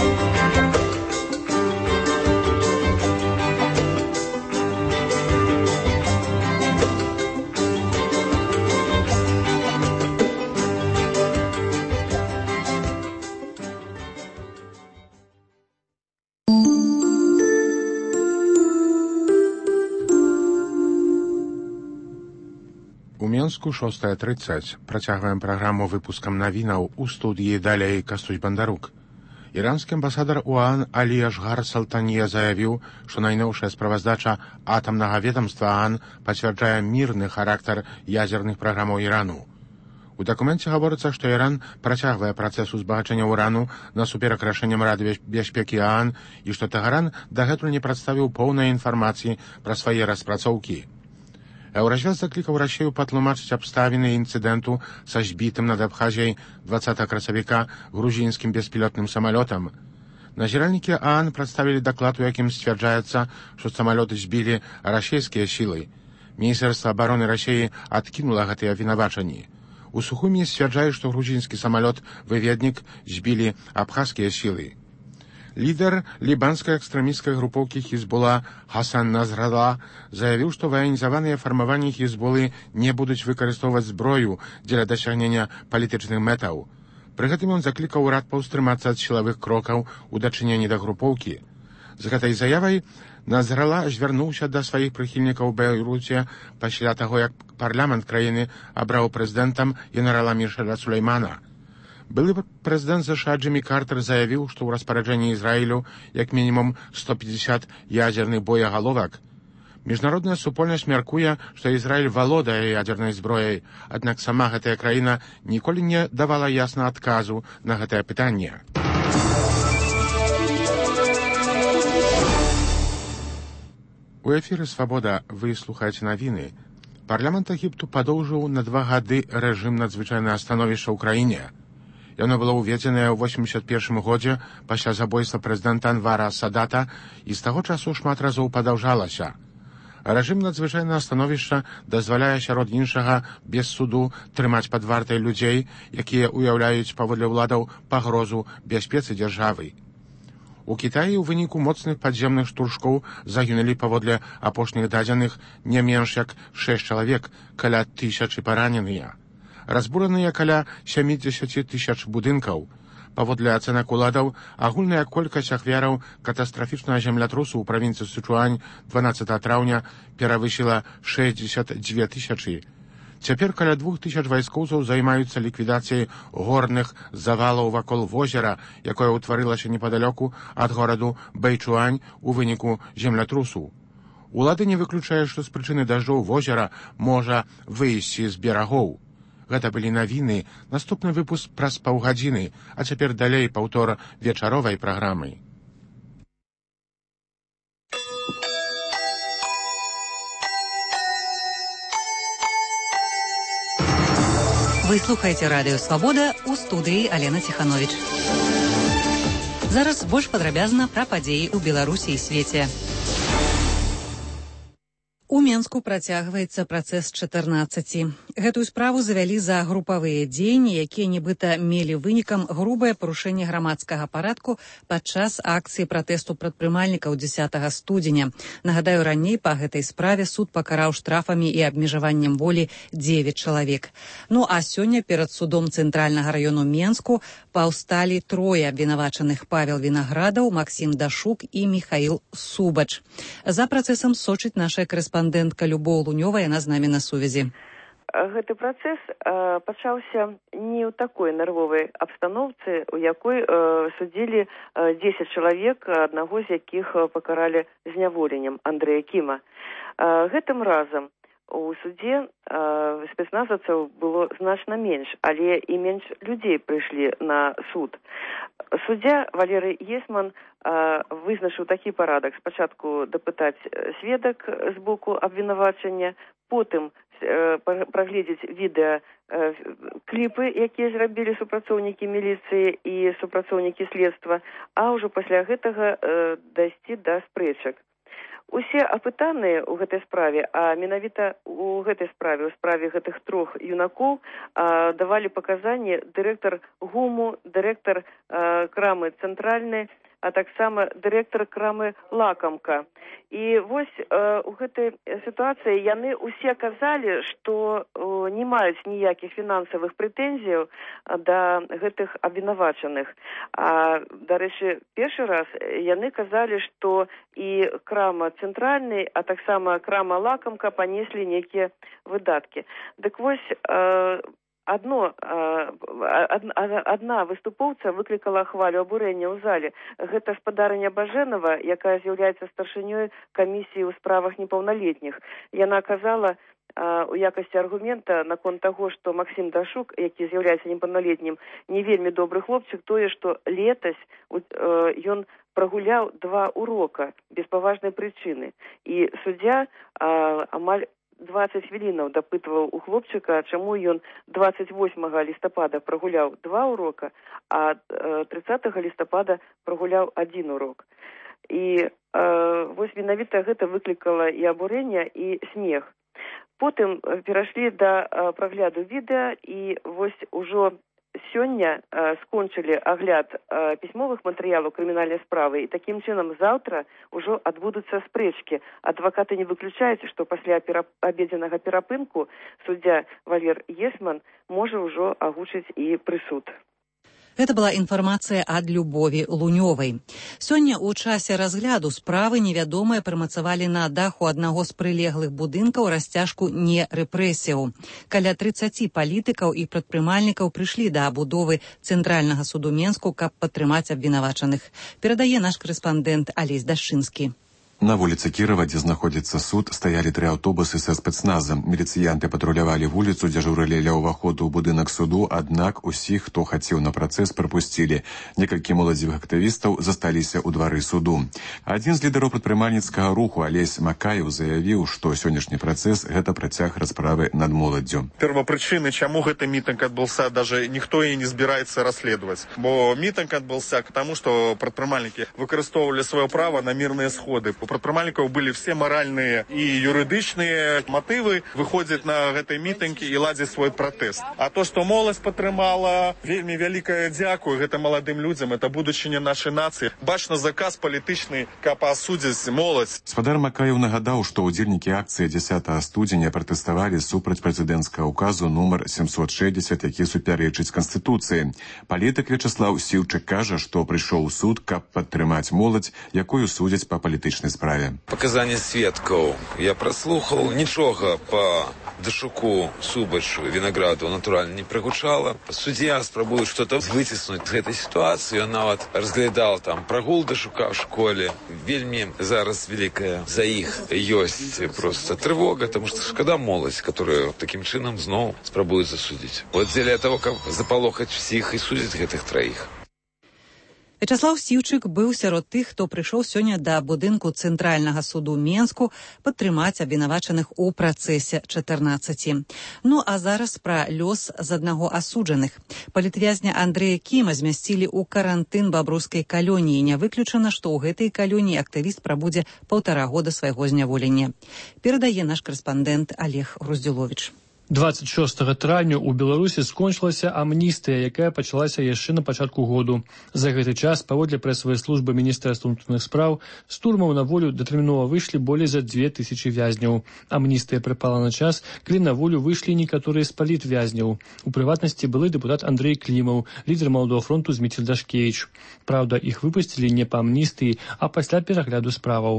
У Менску 6:30. Працягваем праграму выпускам навінаў. У студыі далей Кастусь Бандарук. Іранскі амбасадар ОАН Алі Ашгар Салтанье заявіў, што найноўшая справаздача атамнага ведамства ААН пацвярджае мірны характар ядзерных праграмаў Ірану. У дакуменце гаворыцца, што Іран працягвае працэс узбагачэння ўрану насуперак рашэнням Рады бяспекі ААН і што Тэгеран дагэтуль не прадставіў поўнай інфармацыі пра свае распрацоўкі. Еўразвяз заклікаў Расію патлумачыць абставіны інцыдэнту са збітым над Абхазіяй 20 красавіка грузінскім беспілотным самалётам. Назіральнікі ААН прадставілі даклад, у якім сцвярджаецца, што самалёты збілі расійскія сілы. Міністэрства абароны Расіі адкінула гэтыя вінавачанні. У Сухумі сцвярджаюць, што грузінскі самалёт-выведнік збілі абхазскія сілы. Лідар лібанскай экстрэмісцкай групоўкі Хізбула Хасан Назралла заявіў, што ваенізаваныя фармаванні Хізбулы не будуць выкарыстоўваць зброю дзеля дасягнення палітычных мэтаў. Пры гэтым ён заклікаў урад паўстрымацца ад сілавых крокаў у дачыненні да групоўкі. З гэтай заявай Назралла звярнуўся да сваіх прыхільнікаў у Бейруце пасля таго, як парламент краіны абраў прэзідэнтам генерала Мішэля Сулеймана. Былы прэзідэнт США Джиммі Картер заявіў, што ў распараджэнні Ізраілю як мінімум 150 ядзерных боегаловак. Міжнародная супольнасць мяркуе, што Ізраіль валодае ядзернай зброяй, аднак сама гэтая краіна ніколі не давала ясна адказу на гэтае пытанне. У эфіры «Свабода» вы слухаеце навіны. Парламент Егіпту падоўжыў на 2 гады рэжым надзвычайнага становішча ў краіне. Яно было ўведзенае ў 81 годзе пасля забойства прэзідэнта Анвара Садата і з таго часу шмат разоў падаўжалася. Рэжым надзвычайнага становішча дазваляе сярод іншага без суду трымаць пад вартай людзей, якія ўяўляюць паводле ўладаў пагрозу бяспецы дзяржавы. У Кітаі ў выніку моцных падземных штуршкоў загінулі паводле апошніх дадзеных не менш як 6 чалавек, каля 1000 параненыя. Разбураныя каля 70 000 будынкаў. Паводле ацэнак уладаў, агульная колькасць ахвяраў катастрафічнага землятрусу ў правінцыі Сычуань 12 траўня перавысіла 62 000. Цяпер каля 2000 вайскоўцаў займаюцца ліквідацыяй горных завалаў вакол возера, якое ўтварылася непадалёку ад гораду Бэйчуань у выніку землятрусу. Улады не выключаюць, што з прычыны дажджоў возера можа выйсці з берагоў. Гэта былі навіны, наступны выпуск праз паўгадзіны, а цяпер далей паўтор вечаровай праграмы. Вы слухаеце радыё «Свабода», у студыі Алена Ціхановіч. Зараз больш падрабязна пра падзеі ў Беларусі і свеце. У Менску працягваецца працэс 14. Гэтую справу завялі за групавыя дзеянні, якія нібыта мелі вынікам грубае парушэнне грамадскага парадку падчас акцыі пратэсту прадпрымальнікаў 10 студзеня. Нагадаю, раней па гэтай справе суд пакараў штрафамі і абмежаваннем волі 9 чалавек. Ну а сёння перад судом цэнтральнага раёну Менску паўсталі 3 абвінавачаных: Павел Вінаградаў, Максім Дашук і Міхаіл Субач. За працэсам сочыць наша корэспандэнтка Любоў Лунёва, яна з намі на сувязі. гэты працэс пачаўся не ў такой нервовай абстаноўцы, у якой судзілі 10 чалавек, аднаго з якіх пакаралі зняволеннем, Андрэя Кіма. Гэтым разам у судзе спецназаўцаў было значна менш, але і менш людзей прыйшлі на суд. Суддзя Валерый Есман вызначыў такі парадак. Спачатку дапытаць сведак з боку абвінавачання, потым прагледзець відэа кліпы, якія зрабілі супрацоўнікі міліцыі і супрацоўнікі следства, а ўжо пасля гэтага дайсці да спрэчак. Усе апытаныя ў гэтай справе, а менавіта ў гэтай справе, у справе гэтых трох юнакоў, давалі паказанні дырэктар ГУМу, дырэктар крамы «Цэнтральны», а таксама дырэктар крамы «Лакамка». І вось у гэтай сітуацыі яны ўсе казалі, што не маюць ніякіх фінансавых прэтэнзіяў да гэтых абвінавачаных. А, дарэчы, першы раз яны казалі, што і крама «Цэнтральны», а таксама крама «Лакамка» панеслі нейкія выдаткі. Дык вось, адна выступоўца выклікала хвалю абурэння ў зале. Гэта спадарыня Бажэнова, якая з'яўляецца старшынёй камісіі ў справах непаўналетніх. Яна казала у якасці аргумента наконт таго, што Максім Дашук, які з'яўляецца непаўналетнім, не вельмі добры хлопчык, тое, што летась ён прагуляў 2 урока без паважнай прычыны. І суддзя амаль 20 хвілінаў дапытваў у хлопчыка, чаму ён 28 лістапада прагуляў 2 урока, а 30 лістапада прагуляў 1 урок. І вось менавіта гэта выклікала і абурэнне, і смех. Потым перайшлі да прагляду відэа, і вось ужо сёння скончылі агляд пісьмовых матэрыялаў крымінальнай справы, і такім чынам заўтра ўжо адбудуцца спрэчкі. Адвакаты не выключаюць, што пасля абедзенага перапынку суддзя Валер Есман можа ўжо агучыць і прысуд. Гэта была інфармацыя ад Любові Лунёвай. Сёння ў часе разгляду справы невядомыя прымацавалі на даху аднаго з прылеглых будынкаў расцяжку «Не рэпрэсіяў». Каля 30 палітыкаў і прадпрымальнікаў прыйшлі да абудовы Цэнтральнага суду Менску, каб падтрымаць абвінавачаных. Перадае наш карэспандэнт Алесь Дашчынскі. На вуліцы Кірова, дзе знаходзіцца суд, стаялі 3 аўтобусы са спецназам. Міліцыянты патрулявалі вуліцу, дзяжурылі ля ўваходу ў будынак суду, аднак усіх, хто хацеў на працэс, прапусцілі. Некалькі моладзевых актывістаў засталіся ў двары суду. Адзін з лідараў прадпрымальніцкага руху, Алесь Макаев, заявіў, што сённяшні працэс – гэта працяг расправы над моладдзю. Первопричины, чему этот митинг отбылся, даже никто и не собирается расследовать. Бо митинг отбылся к тому, что прадпрымальнікі выкарыстоўвалі свое право на мирные сходы. У прадпрымальнікаў были все моральные и юридичные мотивы выходить на этой митинге и ладить свой протест. А то, что молодь падтрымала, вельмі вялікае дзякуй гэтым маладым людзям, это будучыня нашай нацыі. Бачна заказ палітычны, каб асудзіць моладзь. Спадар Макаев нагадаў, што ўдзельнікі акцыі 10 студзеня пратэставалі супраць прэзідэнцкага указу нумар 760, які супярэчыць Канстытуцыі. Палітык Вячеслав Сіўчык кажа, што прыйшоў у суд, каб падтрымаць моладзь, якую судзяць па палітычнай справе. Показания сведкаў я праслухаў, нічога па Дашуку, Субачу, Винограду натуральна не прагучала. Суддзя спрабуе што-то выціснуць з гэтай сітуацыі. Ён нават разглядаў там прагул Дашука в школе. Вельмі зараз вялікая за іх ёсць просто трывога, потому что шкада моладзь, которую таким чынам зноў спрабуюць засудзіць. Вот дзеля того, каб запалохаць всіх і судзіць гэтых траіх. Вячеслав Сіўчык быў сярод тых, хто прыйшоў сёння да будынку Цэнтральнага суду Менску падтрымаць абвінавачаных у працэсе 14. Ну а зараз пра лёс з аднаго асуджаных. Палітвязня Андрэя Кіма змясцілі ў карантын бабруйскай калоніі. Не выключана, што ў гэтай калоніі актывіст прабудзе 1,5 года свайго зняволення. Перадае наш карэспандэнт Олег Груздзіловіч. 26 траўня ў Беларусі скончылася амністыя, якая пачалася яшчэ на пачатку году. За гэты час, паводле прэсавай службы Міністэрства ўнутраных спраў, з турмаў на волю датэрмінова выйшлі болей за 2000 вязняў. Амністыя прыпала на час, калі на волю выйшлі некаторыя з палітвязняў. У прыватнасці былы дэпутат Андрэй Клімаў, лідар Маладога фронту Зміцер Дашкевіч. Праўда, іх выпусцілі не па амністыі, а пасля перагляду справаў.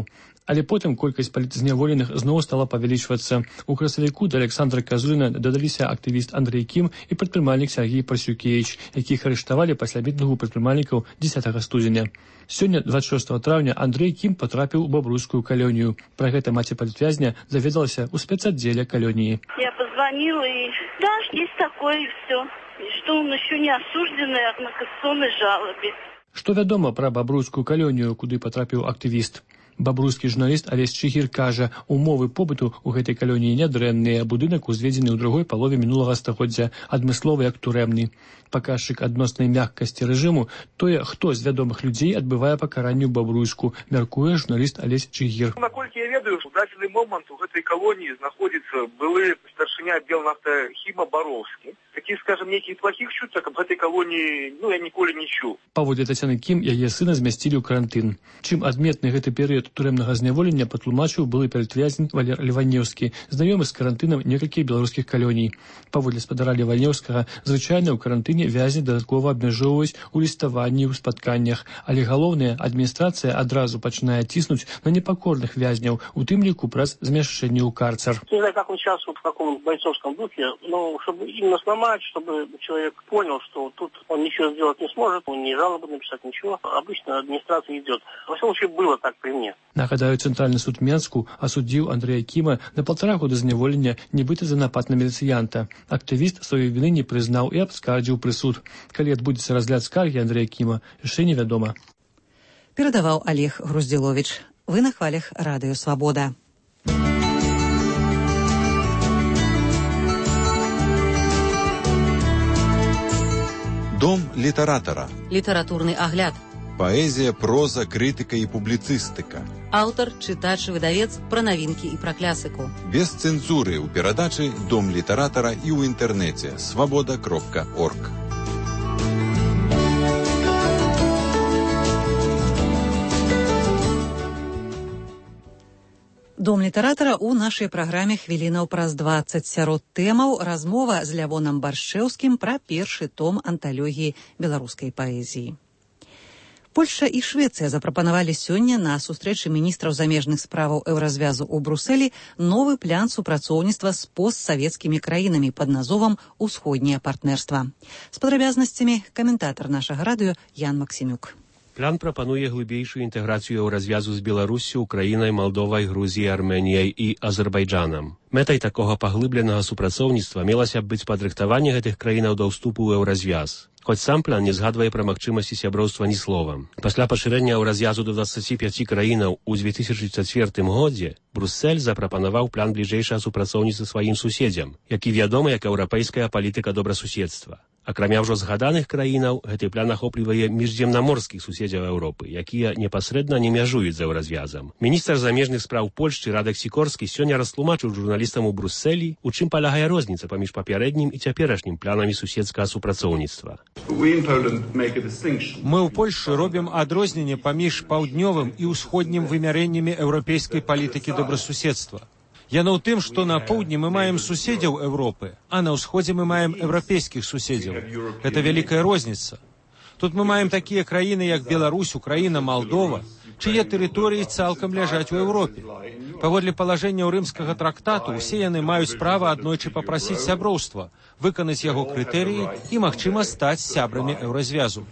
Але потым колькасць палітзняволеных зноў стала павялічвацца. У красавіку да Александра Казуліна дадаліся актывіст Андрэй Кім і прадпрымальнік Сергей Парсюкевіч, якіх арыштавалі пасля мітынгу прадпрымальнікаў 10 студзеня. Сёння, 26 траўня, Андрэй Кім потрапіў у бабруйскую калонію. Пра гэта маці палітвязня заведалася ў спецаддзеле калоніі. Я позвонила и да, есть такое и все. И что он еще не осужденный на кассационной жалобе. Што вядома пра бабруйскую калонію, куды патрапіў актывіст? Бабруйскі журналіст Алесь Чыгір кажа, умовы побыту ў гэтай калоніі нядрэнныя, будынак узведзены ў другой палове мінулага стагоддзя, адмысловы як турэмны. Паказчык адноснай мяккасці рэжыму тое, хто з вядомых людзей адбывае пакаранне ў Бабруйску, мяркуе журналіст Алесь Чыгір. Наколькі я ведаю, у дадзены момант у гэтай калоніі знаходзіцца былы старшыня Белнафтахіма Бароўскі. Таких, скажем, неких плохих чуток об этой колонии, я ніколі не чуў. Паводле Тацяны Кім, яе сына змясцілі ў карантын. Чым адметны гэты перыяд турэмнага зняволення патлумачыў былы палітвязень Валер Ліванеўскі, знаёмы з карантынам некалькіх беларускіх калоній. Паводле спадара Ліванеўскага, звычайна ў карантыне вязні дадаткова абмяжоўваюць у ліставанні ў спатканнях, але галоўная адміністрацыя адразу пачынае ціснуць на непакорных вязняў, у тым ліку праз змяшчэнне ў карцер. Не знаю, как он сейчас в таком бойцовском духе, но чтобы именно сломать, чтобы человек понял, что тут он ничего сделать не сможет, он не жалобу написать, ничего. Обычно администрация идет. Во всяком случае, было так при мне. Нагадаю, Цэнтральны суд Менску асудзіў Андрэя Кіма на 1,5 года зняволення нібыта за напад на міліцыянта. Актывіст сваёй віны не прызнаў і абскардзіў прысуд. Калі адбудзецца разгляд скаргі Андрэя Кіма, яшчэ невядома. Перадаваў Олег Груздзіловіч. Вы на хвалях Радыё Свабода. Дом літаратара. Літаратурны агляд. Паэзія, проза, крытыка і публіцыстыка. Аўтар, чытач і выдавец пра навінкі і пра класіку. Без цэнзуры ў перадачы Дом літаратара і ў інтэрнэце свабода.орг. Дом літаратара ў нашай праграме хвілінаў праз 20. Сярод тэмаў размова з Лявонам Баршчэўскім пра першы том анталогіі беларускай паэзіі. Польшча і Швецыя запрапанавалі сёння на сустрэчы міністраў замежных справаў Еўразвязу ў Брусэлі новы план супрацоўніцтва з постсавецкімі краінамі пад назовам «Усходняе партнерства». З падрабязнасцямі каментатар нашага радыё Ян Максімюк. План прапануе глыбейшую інтэграцыю Еўразвязу з Беларуссю, Украінай, Малдовай, Грузіяй, Арменіяй і Азербайджанам. Мэтай такога паглыбленага супрацоўніцтва мелася б быць падрыхтаванне гэтых краінаў да ўступу ў Еўразвяз. Хоць сам план не згадвае пра магчымасці сяброўства ні словам. Пасля пашырэння Еўразвязу да 25 краінаў у 2004 годзе Бруссель запрапанаваў план бліжэйшага супрацоўніцтва сваім суседзям, які вядомы як еўрапейская палітыка добрасуседства. Акрамя ўжо згаданых краінаў, гэты план ахоплівае міжземнаморскіх суседзяў Еўропы, якія непасрэдна не мяжуюць за Еўразвязам. Міністр замежных спраў Польшчы Радек Сікорскі сёння растлумачыў журналістам у Брусселі, у чым палягае розніца паміж папярэднім і цяперашнім планамі суседскага супрацоўніцтва. Мы ў Польшчы робім адрозненне паміж паўднёвым і ўсходнім вымярэннямі еўрапейскай палітыкі добрасуседства. Яно ў тым, што на поўдні мы маем суседзяў Еўропы, а на ўсходзе мы маем еўрапейскіх суседзяў. Гэта вялікая розніца. Тут мы маем такія краіны, як Беларусь, Украіна, Малдова, чые тэрыторыі цалкам ляжаць у Еўропе. Паводле палажэнняў рымскага трактату, усе яны маюць права аднойчы папрасіць сяброўства, выканаць яго крытэрыі і, магчыма, стаць сябрамі Еўразвязу.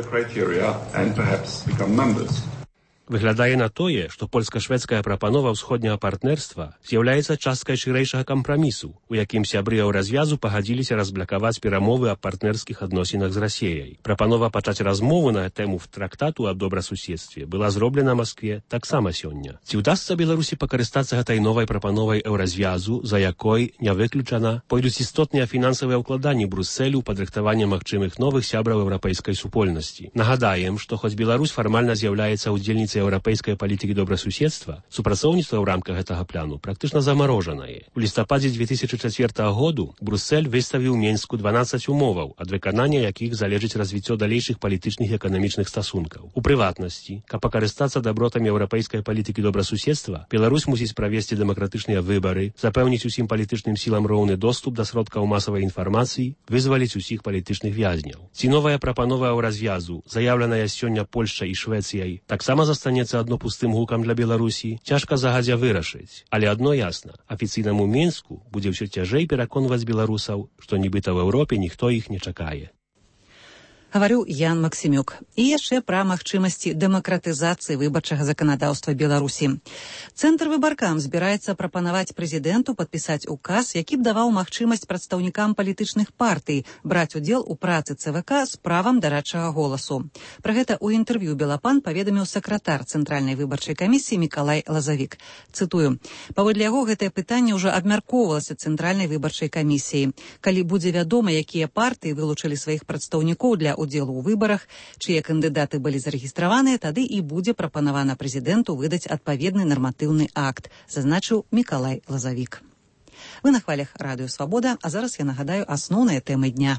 Выглядае на тое, што польска-шведская прапанова ўсходняга партнерства з'яўляецца часткай шырэйшага кампрамісу, у якім сябры Еўразвязу пагадзіліся разблакаваць перамовы аб партнерскіх адносінах з Расіяй. Прапанова пачаць размову на тэму трактату аб добрасуседстве была зроблена Маскве таксама сёння. Ці ўдасца Беларусі пакарыстацца гэтай новай прапановай Еўразвязу, за якой, не выключана, пойдуць істотныя фінансавыя ўкладанні Брусселю ў падрыхтаванне магчымых новых сябраў еўрапейскай супольнасці. Нагадаем, што хоць Беларусь фармальна з'яўляецца ўдзельніцай еўрапейскай палітыкі добрасуседства, супрацоўніцтва ў рамках гэтага плану практычна замарожанае. У лістападзе 2004 году Бруссель выставіў Менску 12 умоваў, ад выканання якіх залежыць развіццё далейшых палітычных і эканамічных стасункаў. У прыватнасці, каб пакарыстацца дабротамі еўрапейскай палітыкі добрасуседства, Беларусь мусіць правесці дэмакратычныя выбары, запэўніць усім палітычным сілам роўны доступ да сродкаў масавай інфармацыі, вызваліць усіх палітычных вязняў. Ці новая прапанова Еўразвязу, заяўленая сёння Польшчай і Швецыяй, таксама застаецца застанецца адно пустым гукам для Беларусі, цяжка загадзя вырашыць. Але адно ясна, афіцыйнаму Мінску будзе ўсё цяжэй пераконваць беларусаў, што нібыта ў Еўропе ніхто іх не чакае. Гаварыў Ян Максімюк. І яшчэ пра магчымасці дэмакратызацыі выбарчага заканадаўства Беларусі. Цэнтр выбаркам збіраецца прапанаваць прэзідэнту падпісаць указ, які б даваў магчымасць прадстаўнікам палітычных партый браць удзел у працы ЦВК з правам дарадчага голасу. Пра гэта ў інтэрв'ю Белапан паведаміў сакратар Цэнтральнай выбарчай камісіі Мікалай Лазавік. Цытую: «Паводле яго гэтае пытанне ўжо абмяркоўвалася Цэнтральнай выбарчай камісіяй. Калі будзе вядома, якія партыі вылучылі сваіх прадстаўнікоў для удзелу ў выбарах, чые кандыдаты былі зарэгістраваныя, тады і будзе прапанавана прэзідэнту выдаць адпаведны нарматыўны акт», зазначыў Мікалай Лазавік. Вы на хвалях Радыё Свабода, а зараз я нагадаю асноўныя тэмы дня.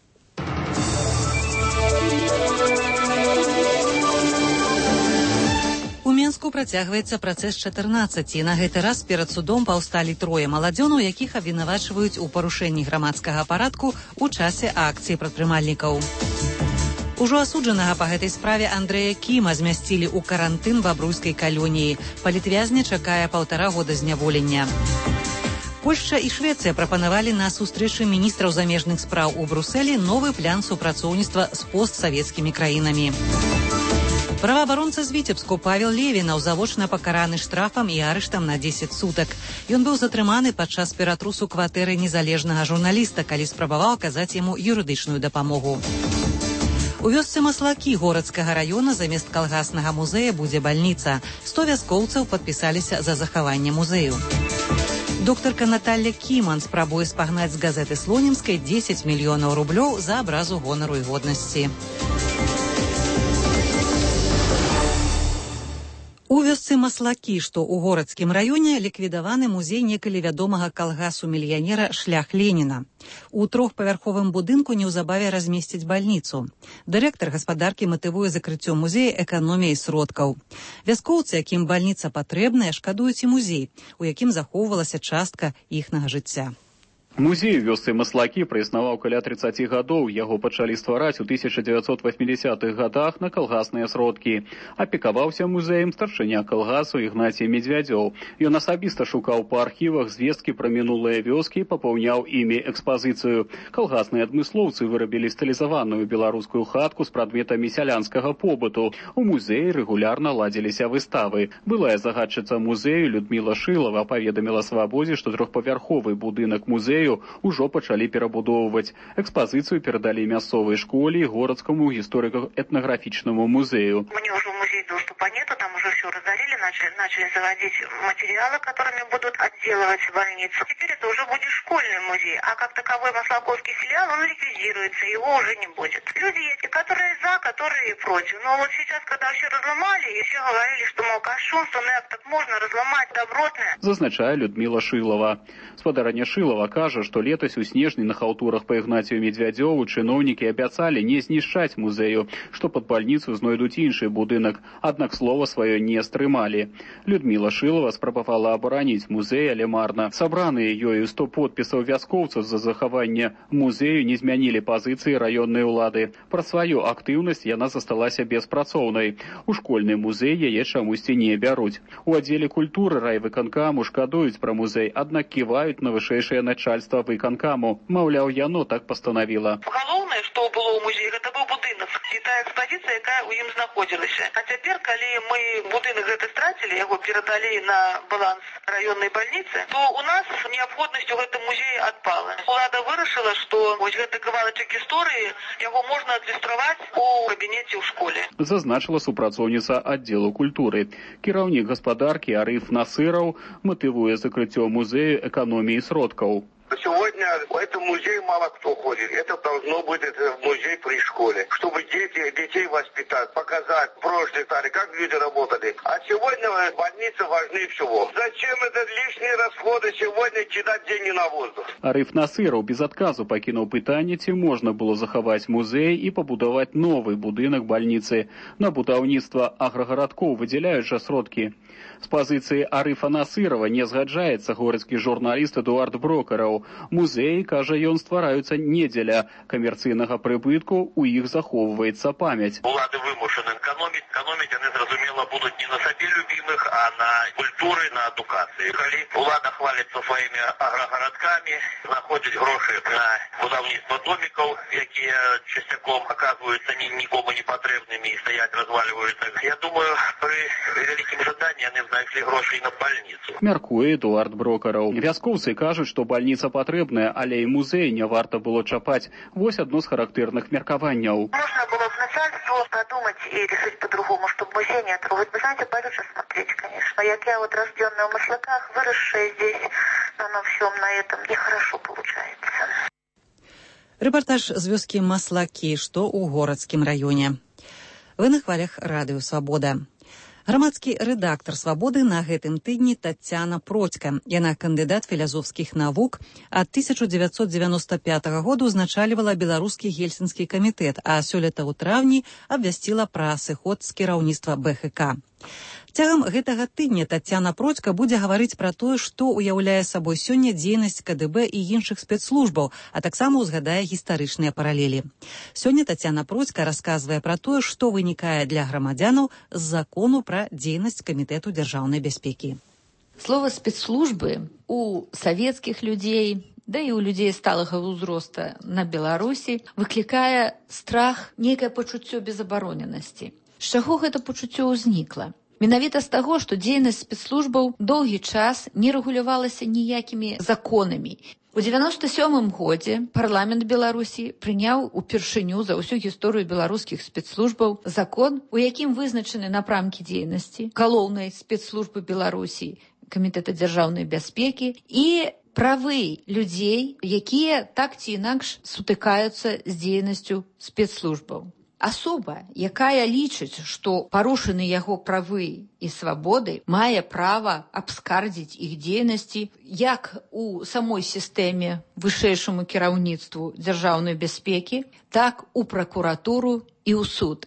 У Мінску працягваецца працэс 14. На гэты раз перад судом паўсталі трое маладзёнаў, якіх абвінавачваюць у парушэнні грамадскага парадку ў часе акцыі прадпрымальнікаў. Ужо асуджанага па гэтай справе Андрэя Кіма змясцілі ў карантын бабруйскай калоніі. Палітвязня чакае 1,5 года зняволення. Польшча і Швецыя прапанавалі на сустрэчы міністраў замежных спраў у Брусэлі новы план супрацоўніцтва з постсавецкімі краінамі. Праваабаронца з Віцебску Павел Левінаў завочна пакараны штрафам і арыштам на 10 сутак. Ён быў затрыманы падчас ператрусу кватэры незалежнага журналіста, калі спрабаваў аказаць яму юрыдычную дапамогу. У вёсцы Маслакі горадскага раёна замест калгаснага музея будзе бальніца. 100 вяскоўцаў падпісаліся за захаванне музею. Доктарка Наталля Кіман спрабуе спагнаць з газеты Слонімскай 10 мільёнаў рублёў за абразу гонару і годнасці. У вёсцы Маслакі, што ў горадскім раёне, ліквідаваны музей некалі вядомага калгасу мільянера Шлях Леніна. У 3-павярховым будынку неўзабаве размесціць бальніцу. Дырэктар гаспадаркі матывуе закрыццё музея эканоміяй сродкаў. Вяскоўцы, якім бальніца патрэбная, шкадуюць і музей, у якім захоўвалася частка іхнага жыцця. Музей у вёсцы Маслакі праіснаваў каля 30 гадоў. Яго пачалі ствараць у 1980-х гадах на калгасныя сродкі. Апекаваўся музеем старшыня калгасу Ігнацій Медвядзёў. Ён асабіста шукаў па архівах звесткі пра мінулыя вёскі і папаўняў імі экспазіцыю. Калгасныя адмыслоўцы вырабілі стылізаваную беларускую хатку з прадметамі сялянскага побыту. У музеі рэгулярна ладзіліся выставы. Былая загадчыца музею Людміла Шылава паведаміла Свабодзе, што 3-павярховы будынак музею ўжо пачалі перабудоўваць. Экспазіцыю перадалі мясцовай школе і горадскому гісторыка-этнаграфічнаму музею. Мне уже в музей доступа нету, там уже все разорили, начали заводить материалы, которыми будут отделывать больницу. Теперь это уже будет школьный музей, а как таковой маслаковский филиал, он ликвидируется, его уже не будет. Люди есть, которые за, которые против. Но вот сейчас, когда все разломали, и все говорили, что, мол, кощунство, ну як так можно разломать добротное. Зазначае Людмила Шылова. Спадарня Шылова кажа, што летась у снежні на хаўтурах па Ігнацію Медвядзёву чыноўнікі абяцалі не знішчаць музею, што пад бальніцу знойдуць іншы будынак, аднак слова сваё не стрымалі. Людмила Шылова спрабавала абараніць музей, але марна. Сабраныя ёю 100 подпісаў вяскоўцаў за захаванне музею не змянілі пазіцыі раённай улады. Пра сваю актыўнасць яна засталася беспрацоўнай. У школьны музей яе чамусьці не бяруць. У аддзеле культуры райвыканкаму шкадуюць пра музей, аднак ківаюць на вышэйшае начальства выканкаму. Маўляў, яно так пастанавіла. Галоўнае, што было ў музеі, гэта быў будынак і тая экспазіцыя, якая ў ім знаходзілася. А цяпер, калі мы будынак гэты страцілі, яго перадалі на баланс раённай бальніцы, то у нас неабходнасць у гэтым музеі адпала. Улада вырашыла, што вось гэты кавалачак гісторыі, яго можна адлюстраваць у кабінеце ў школе. Зазначыла супрацоўніца аддзелу культуры. Кіраўнік гаспадаркі Арыф Насыраў матывуе закрыццё музею эканоміі сродкаў. Сегодня в этом музее мало кто ходит. Это должно быть музей при школе. Чтобы детей воспитать, показать прошлые старые, как люди работали. А сегодня больницы важнее всего. Зачем это лишние расходы сегодня кидать деньги на воздух? Арыф Насыраў без адказу пакінуў пытанне, ці можна было захаваць музей і пабудаваць новы будынак бальніцы. На будаўніцтва аграгарадкоў выдзяляюць жа сродкі. З пазіцыі Арыфа Насырава не згаджаецца горадскі журналіст Эдуард Брокараў. Музеі, кажа ён, ствараюцца не дзеля камерцыйнага прыбытку, у іх захоўваецца памяць. Улады вымушаны экономіць экономить они, зразумела, будут не на себе любимых, а на культуры, на адукации. Коли улада хвалится своими агрогородками, находит гроши на будовництво домиков, якія частяком оказываются никому не потребными и стоять разваливаются. Я думаю, при великим жадании они знайшли гроши и на больницу. Мяркуе Эдуард Брокараў. Вяскоўцы кажуць, што бальніца патрэбная, але і музей не варта было чапаць. Вось адно з характэрных меркаванняў. Можно было бы начальству подумать и решить по-другому, чтобы музей не трогать. Вы знаете, болюче смотреть, конечно. Я вот рожденная в Машлаках, выросшая здесь, но на всем на этом нехорошо получается. Рэпартаж з вёскі Маслакі, што ў горадскім раёне. Вы на хвалях радыё «Свабода». Грамадскі рэдактар «Свабоды» на гэтым тыдні Тацяна Процька. Яна кандыдат філазофскіх навук. Ад 1995 году узначальвала беларускі гельсінскі камітэт, а сёлета ў траўні абвясціла пра сыход з кіраўніцтва БХК. Цягам гэтага тыдня Тацяна Процька будзе гаварыць пра тое, што ўяўляе сабой сёння дзейнасць КДБ і іншых спецслужбаў, а таксама ўзгадае гістарычныя паралелі. Сёння Тацяна Процька расказвае пра тое, што вынікае для грамадзянаў з закону пра дзейнасць Камітэту дзяржаўнай бяспекі. Слово спецслужбы у савецкіх людзей, да і ў людзей сталага ўзроста на Беларусі выклікае страх, нейкае пачуццё безабароненасці. З чаго гэта пачуццё ўзнікла? Менавіта з таго, што дзейнасць спецслужбаў доўгі час не рэгулявалася ніякімі законамі. У 97 годзе парламент Беларусі прыняў упершыню за ўсю гісторыю беларускіх спецслужбаў закон, у якім вызначаны напрамкі дзейнасці галоўнай спецслужбы Беларусі, Камітэта дзяржаўнай бяспекі і правы людзей, якія так ці інакш сутыкаюцца з дзейнасцю спецслужбаў. Асоба, якая лічыць, што парушаны яго правы і свабоды, мае права абскардзіць іх дзейнасці як у самой сістэме вышэйшаму кіраўніцтву дзяржаўнай бяспекі, так у пракуратуру і ў суд.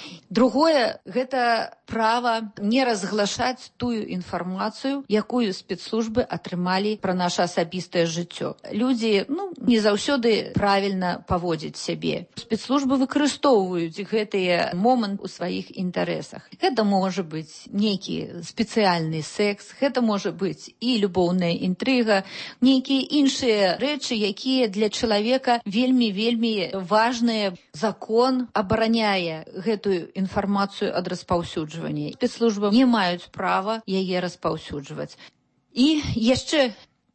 Другое, гэта права не разглашаць тую інфармацыю, якую спецслужбы атрымалі пра наша асабістае жыццё. Людзі, не заўсёды правільна паводзяць сябе. Спецслужбы выкарыстоўваюць гэты момант у сваіх інтарэсах. Гэта можа быць нейкі спецыяльны секс, гэта можа быць і любоўная інтрыга, нейкія іншыя рэчы, якія для чалавека вельмі важныя. Закон абараняе гэтую інфармацыю ад распаўсюджвання. Спецслужбы не маюць права яе распаўсюджваць. І яшчэ,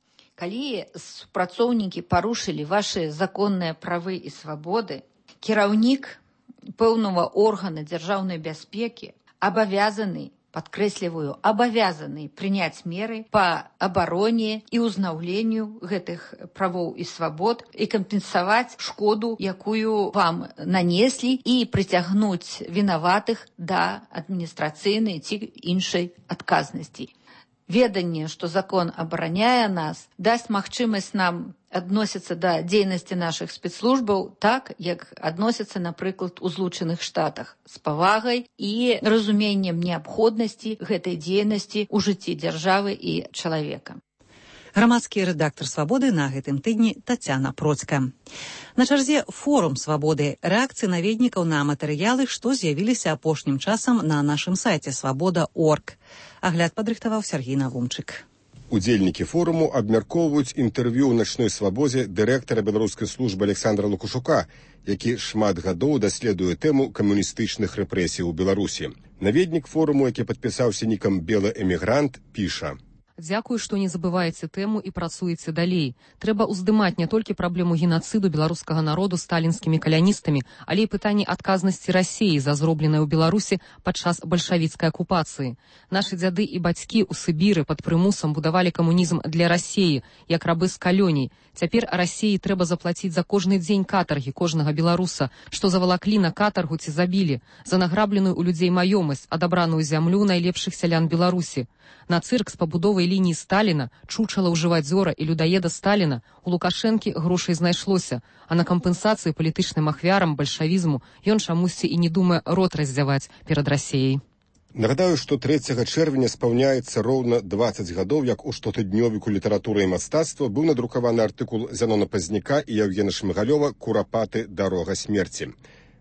калі супрацоўнікі парушылі вашы законныя правы і свабоды, кіраўнік пэўнага органа дзяржаўнай бяспекі абавязаны, падкрэсліваю, абавязаны прыняць меры па абароне і ўзнаўленню гэтых правоў і свабод і кампенсаваць шкоду, якую вам нанеслі, і прыцягнуць вінаватых да адміністрацыйнай ці іншай адказнасці. Веданне, што закон абараняе нас, дасць магчымасць нам адносіцца да дзейнасці нашых спецслужбаў так, як адносяцца, напрыклад, у Злучаных Штатах, з павагай і разуменнем неабходнасці гэтай дзейнасці ў жыцці дзяржавы і чалавека. Грамадскі рэдактар «Свабоды» на гэтым тыдні Тацяна Процька. На чарзе форум «Свабоды» рэакцыі наведнікаў на матэрыялы, што з'явіліся апошнім часам на нашым сайце «Свабода.орг». Агляд падрыхтаваў Сергій Навумчык. Удзельнікі форуму абмяркоўваюць інтэрв'ю ў начной свабодзе дырэктара беларускай службы Александра Лукашука, які шмат гадоў даследуе тэму камуністычных рэпрэсій у Беларусі. Наведнік форуму, які падпісаўся нікам «Белы эмігрант», піша: Дзякую, што не забываеце тэму і працуеце далей. Трэба ўздымаць не толькі праблему генацыду беларускага народу сталінскімі каляністамі, але і пытанне адказнасці Расіі за зробленае ў Беларусі падчас бальшавіцкай акупацыі. Нашы дзяды і бацькі ў Сыбіры пад прымусам будавалі камунізм для Расіі, як рабы з калёней. Цяпер Расіі трэба заплаціць за кожны дзень катаргі кожнага беларуса, што завалаклі на катаргу ці забілі, за награбленую ў людзей маёмасць, адабраную зямлю найлепшых сялян Беларусі. На цырк з пабудовай лініі Сталіна, чучала ўжывадзёра і людаеда Сталіна у Лукашэнкі грошай знайшлося, а на кампенсацыі палітычным ахвярам бальшавізму ён чамусьці і не думае рот раздзяваць перад Расіяй. Нагадаю, што 3 чэрвеня спаўняецца роўна 20 гадоў, як у штотыднёвіку літаратуры і мастацтва быў надрукаваны артыкул Зянона Пазняка і Яўгена Шмыгалёва «Курапаты. Дарога смерці».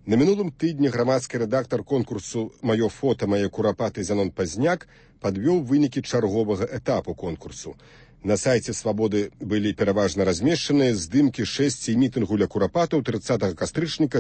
На мінулым тыдні грамадскі рэдактар конкурсу «Маё фота, мае курапаты» Зянон Пазняк падвёў вынікі чарговага этапу конкурсу. На сайце «Свабоды» былі пераважна размешчаныя здымкі шэсці мітынгу ля курапатаў 30 кастрычніка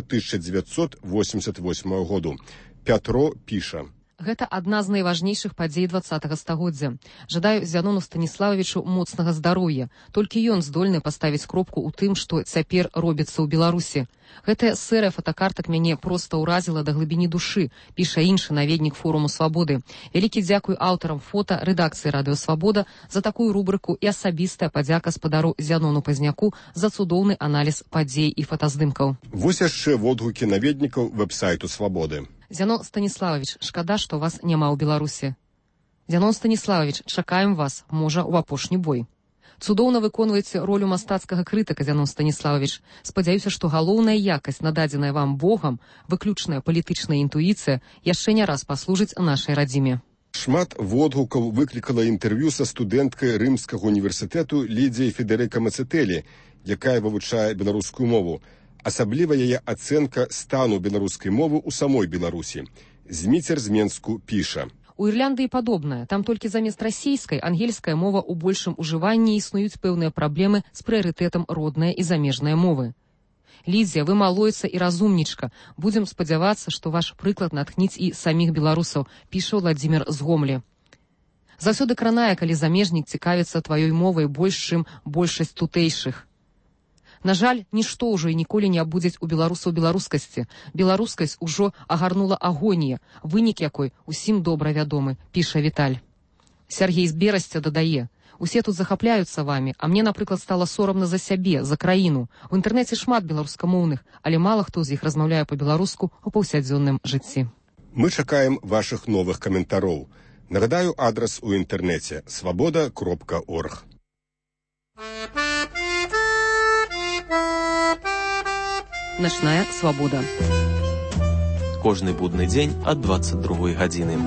1988 году. Пятро піша. Гэта адна з найважнейшых падзей 20-го стагоддзя. Жадаю Зянону Станіславовичу моцнага здароўя. Толькі ён здольны паставіць кропку ў тым, што цяпер робіцца ў Беларусі. Гэтая серыя фотакартак мяне проста ўразіла да глыбіні душы, піша іншы наведнік форуму «Свабоды». Вялікі дзякуй аўтарам фота рэдакцыі «Радыё Свабода» за такую рубрыку і асабістая падзяка спадару Зянону Пазняку за цудоўны аналіз падзей і фотаздымкаў. Вось яшчэ водгукі наведнікаў вэб-сайту «Свабоды». Зянон Станіславович, шкада, што вас няма ў Беларусі. Зянон Станіславович, чакаем вас, можа, у апошні бой. Цудоўна выконваеце ролю мастацкага крытыка, Зянон Станіславович. Спадзяюся, што галоўная якасць, нададзеная вам Богам, выключная палітычная інтуіцыя, яшчэ не раз паслужыць нашай радзіме. Шмат водгукаў выклікала інтэрв'ю са студэнткай Рымскага універсітэту Лідзіяй Федэрыка Мацэтэлі, якая вывучае беларускую мову. Асабліва яе ацэнка стану беларускай мовы ў самой Беларусі. Зміцер з Менску піша. У Ірландыі падобнае. Там толькі замест расійскай ангельская мова ў большым ужыванні існуюць пэўныя праблемы з прыярытэтам родная і замежная мовы. Лідзія, вы малойца і разумнічка. Будзем спадзявацца, што ваш прыклад натхніць і саміх беларусаў, піша Владзімір з Гомлі. Заўсёды кранае, калі замежнік цікавіцца тваёй мовай больш, чым большасць тутэйшых. На жаль, нішто ўжо і ніколі не абудзяць у беларусаў беларускасці. Беларускасць ужо агарнула агонія, вынік якой усім добра вядомы, піша Віталь. Сяргей з Берасця дадае. Усе тут захапляюцца вамі, а мне, напрыклад, стала сорамна за сябе, за краіну. У інтэрнэце шмат беларускамоўных, але мала хто з іх размаўляе па-беларуску ў паўсядзённым жыцці. Мы чакаем вашых новых каментароў. Нагадаю адрас у інтэрнэце свабода.орг. Начная свабода. Кожны будны дзень ад 22 гадзіны.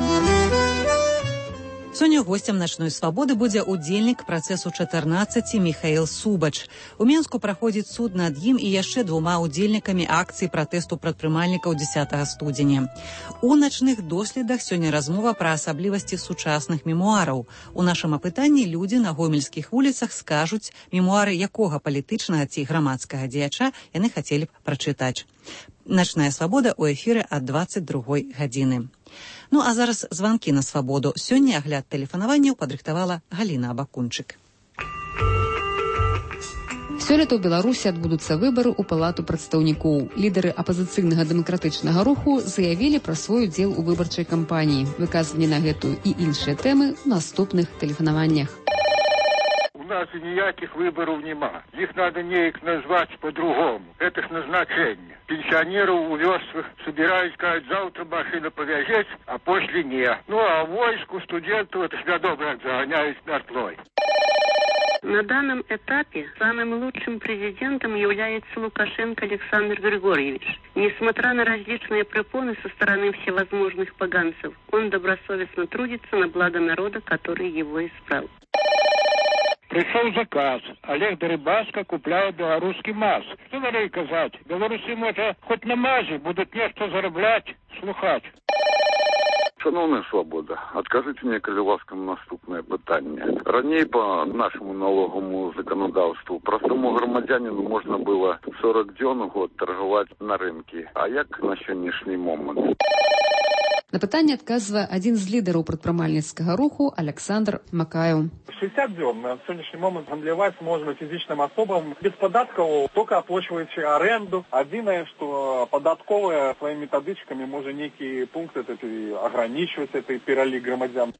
Сёння госцем начной свабоды будзе удзельнік працэсу 14 Міхаіл Субач. У Менску праходзіць суд над ім і яшчэ двума удзельнікамі акцыі пратэсту прадпрымальнікаў 10 студзеня. У начных доследах сёння размова пра асаблівасці сучасных мемуараў. У нашым апытанні людзі на гомельскіх вуліцах скажуць, мемуары якога палітычнага ці грамадскага дзеяча яны хацелі б прачытаць. Начная свабода ў эфіры ад 22 гадзіны. Ну, а зараз званкі на свабоду. Сёння агляд тэлефанаванняў падрыхтавала Галіна Абакунчык. Сёлета ў Беларусі адбудуцца выбары ў палату прадстаўнікоў. Лідары апазіцыйнага дэмакратычнага руху заявілі пра свой удзел у выбарчай кампаніі. Выказванні на гэтую і іншыя тэмы ў наступных тэлефанаваннях. У нас ніякіх выбораў няма. Іх надо неяк назваць по-другому. Это ж назначение. Пенсионеров у вёсках собираюсь, сказать, завтра машина повязеть, а после не. Ну, а войску студентов, это ж добро загоняют метлой. На данном этапе самым лучшим президентом является Лукашенко Александр Григорьевич. Несмотря на различные препоны со стороны всевозможных поганцев, он добросовестно трудится на благо народа, который его избрал. Пришел заказ. Олег Дерибаска купляет белорусский МАЗ. Что надо казать? Белорусы, может, хоть на МАЗе будут нечто зараблять, слухать. Шановная свобода, адкажыце мне, калі ласка, на наступнае пытанне. Раней по нашему налоговому законодаўству простому громадянину можно было 40 дзён год торговать на рынке. А як на сённяшні момант? На пытанне адказвае адзін з лідараў прадпрымальніцкага руху Александр Макаев. 60 дзён на сегодняшний момент гандляваць можно физичным особам без податков, только оплачиваючи аренду. Одиное, что податковая своими методичками может некие пункты ограничивать этой перелік громадян.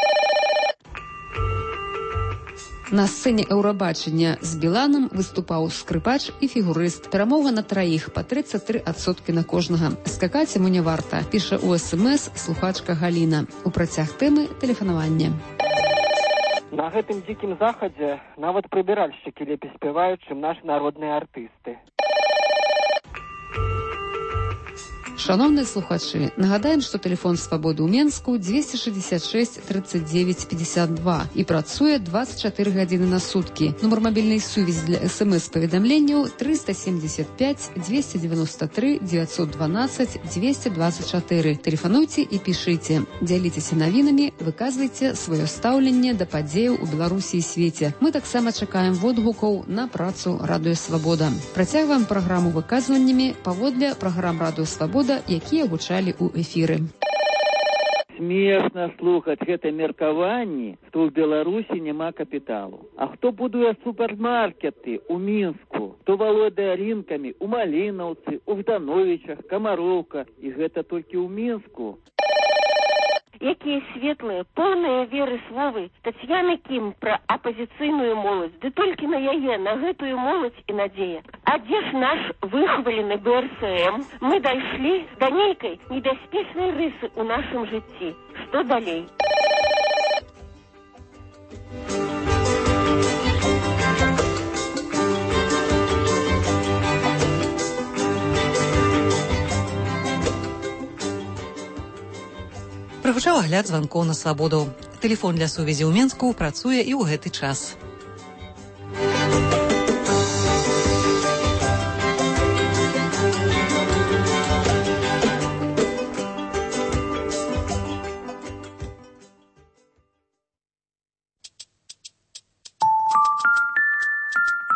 На сцэне Еўрабачання з Біланом выступаў скрыпач і фігурыст. Перамога на траіх па 33% на кожнага. Скакаць яму не варта, піша у СМС слухачка Галіна. У працяг тэмы тэлефанавання. На гэтым дзікім захадзе нават прыбіральшчыкі лепей спяваюць, чым нашы народныя артысты. Шановныя слухачы, нагадаем, што тэлефон свабоды ў Менску 266 39 52 і працуе 24 гадзіны на суткі. Нумар мабільнай сувязі для СМС-паведамленняў 375 293 912 224. Тэлефануйце і пішыце. Дзяліцеся навінамі, выказвайце сваё стаўленне да падзеяў у Беларусі і свеце. Мы таксама чакаем водгукаў на працу Радыё Свабода. Працягваем праграму выказваннямі паводле праграм Радыё Свабода, якія гучалі ў эфіры. Смешна слухаць гэта меркаванне, што ў Беларусі няма капіталу. А хто будуе супермаркеты ў Мінску, хто валодае рынкамі ў Малінаўцы, у Ждановічах, Камароўка, і гэта толькі ў Мінску. Якія светлыя, поўныя веры словы Тацьяны Кім пра апазіцыйную моладзь, ды толькі на яе, на гэтую моладзь і надзея. А дзе ж наш выхвалены БРСМ? Мы дайшлі да нейкай небяспечнай рысы ў нашым жыцці. Што далей? Прагучаў агляд званкоў на свабоду. Тэлефон для сувязі ў Менску працуе і ў гэты час.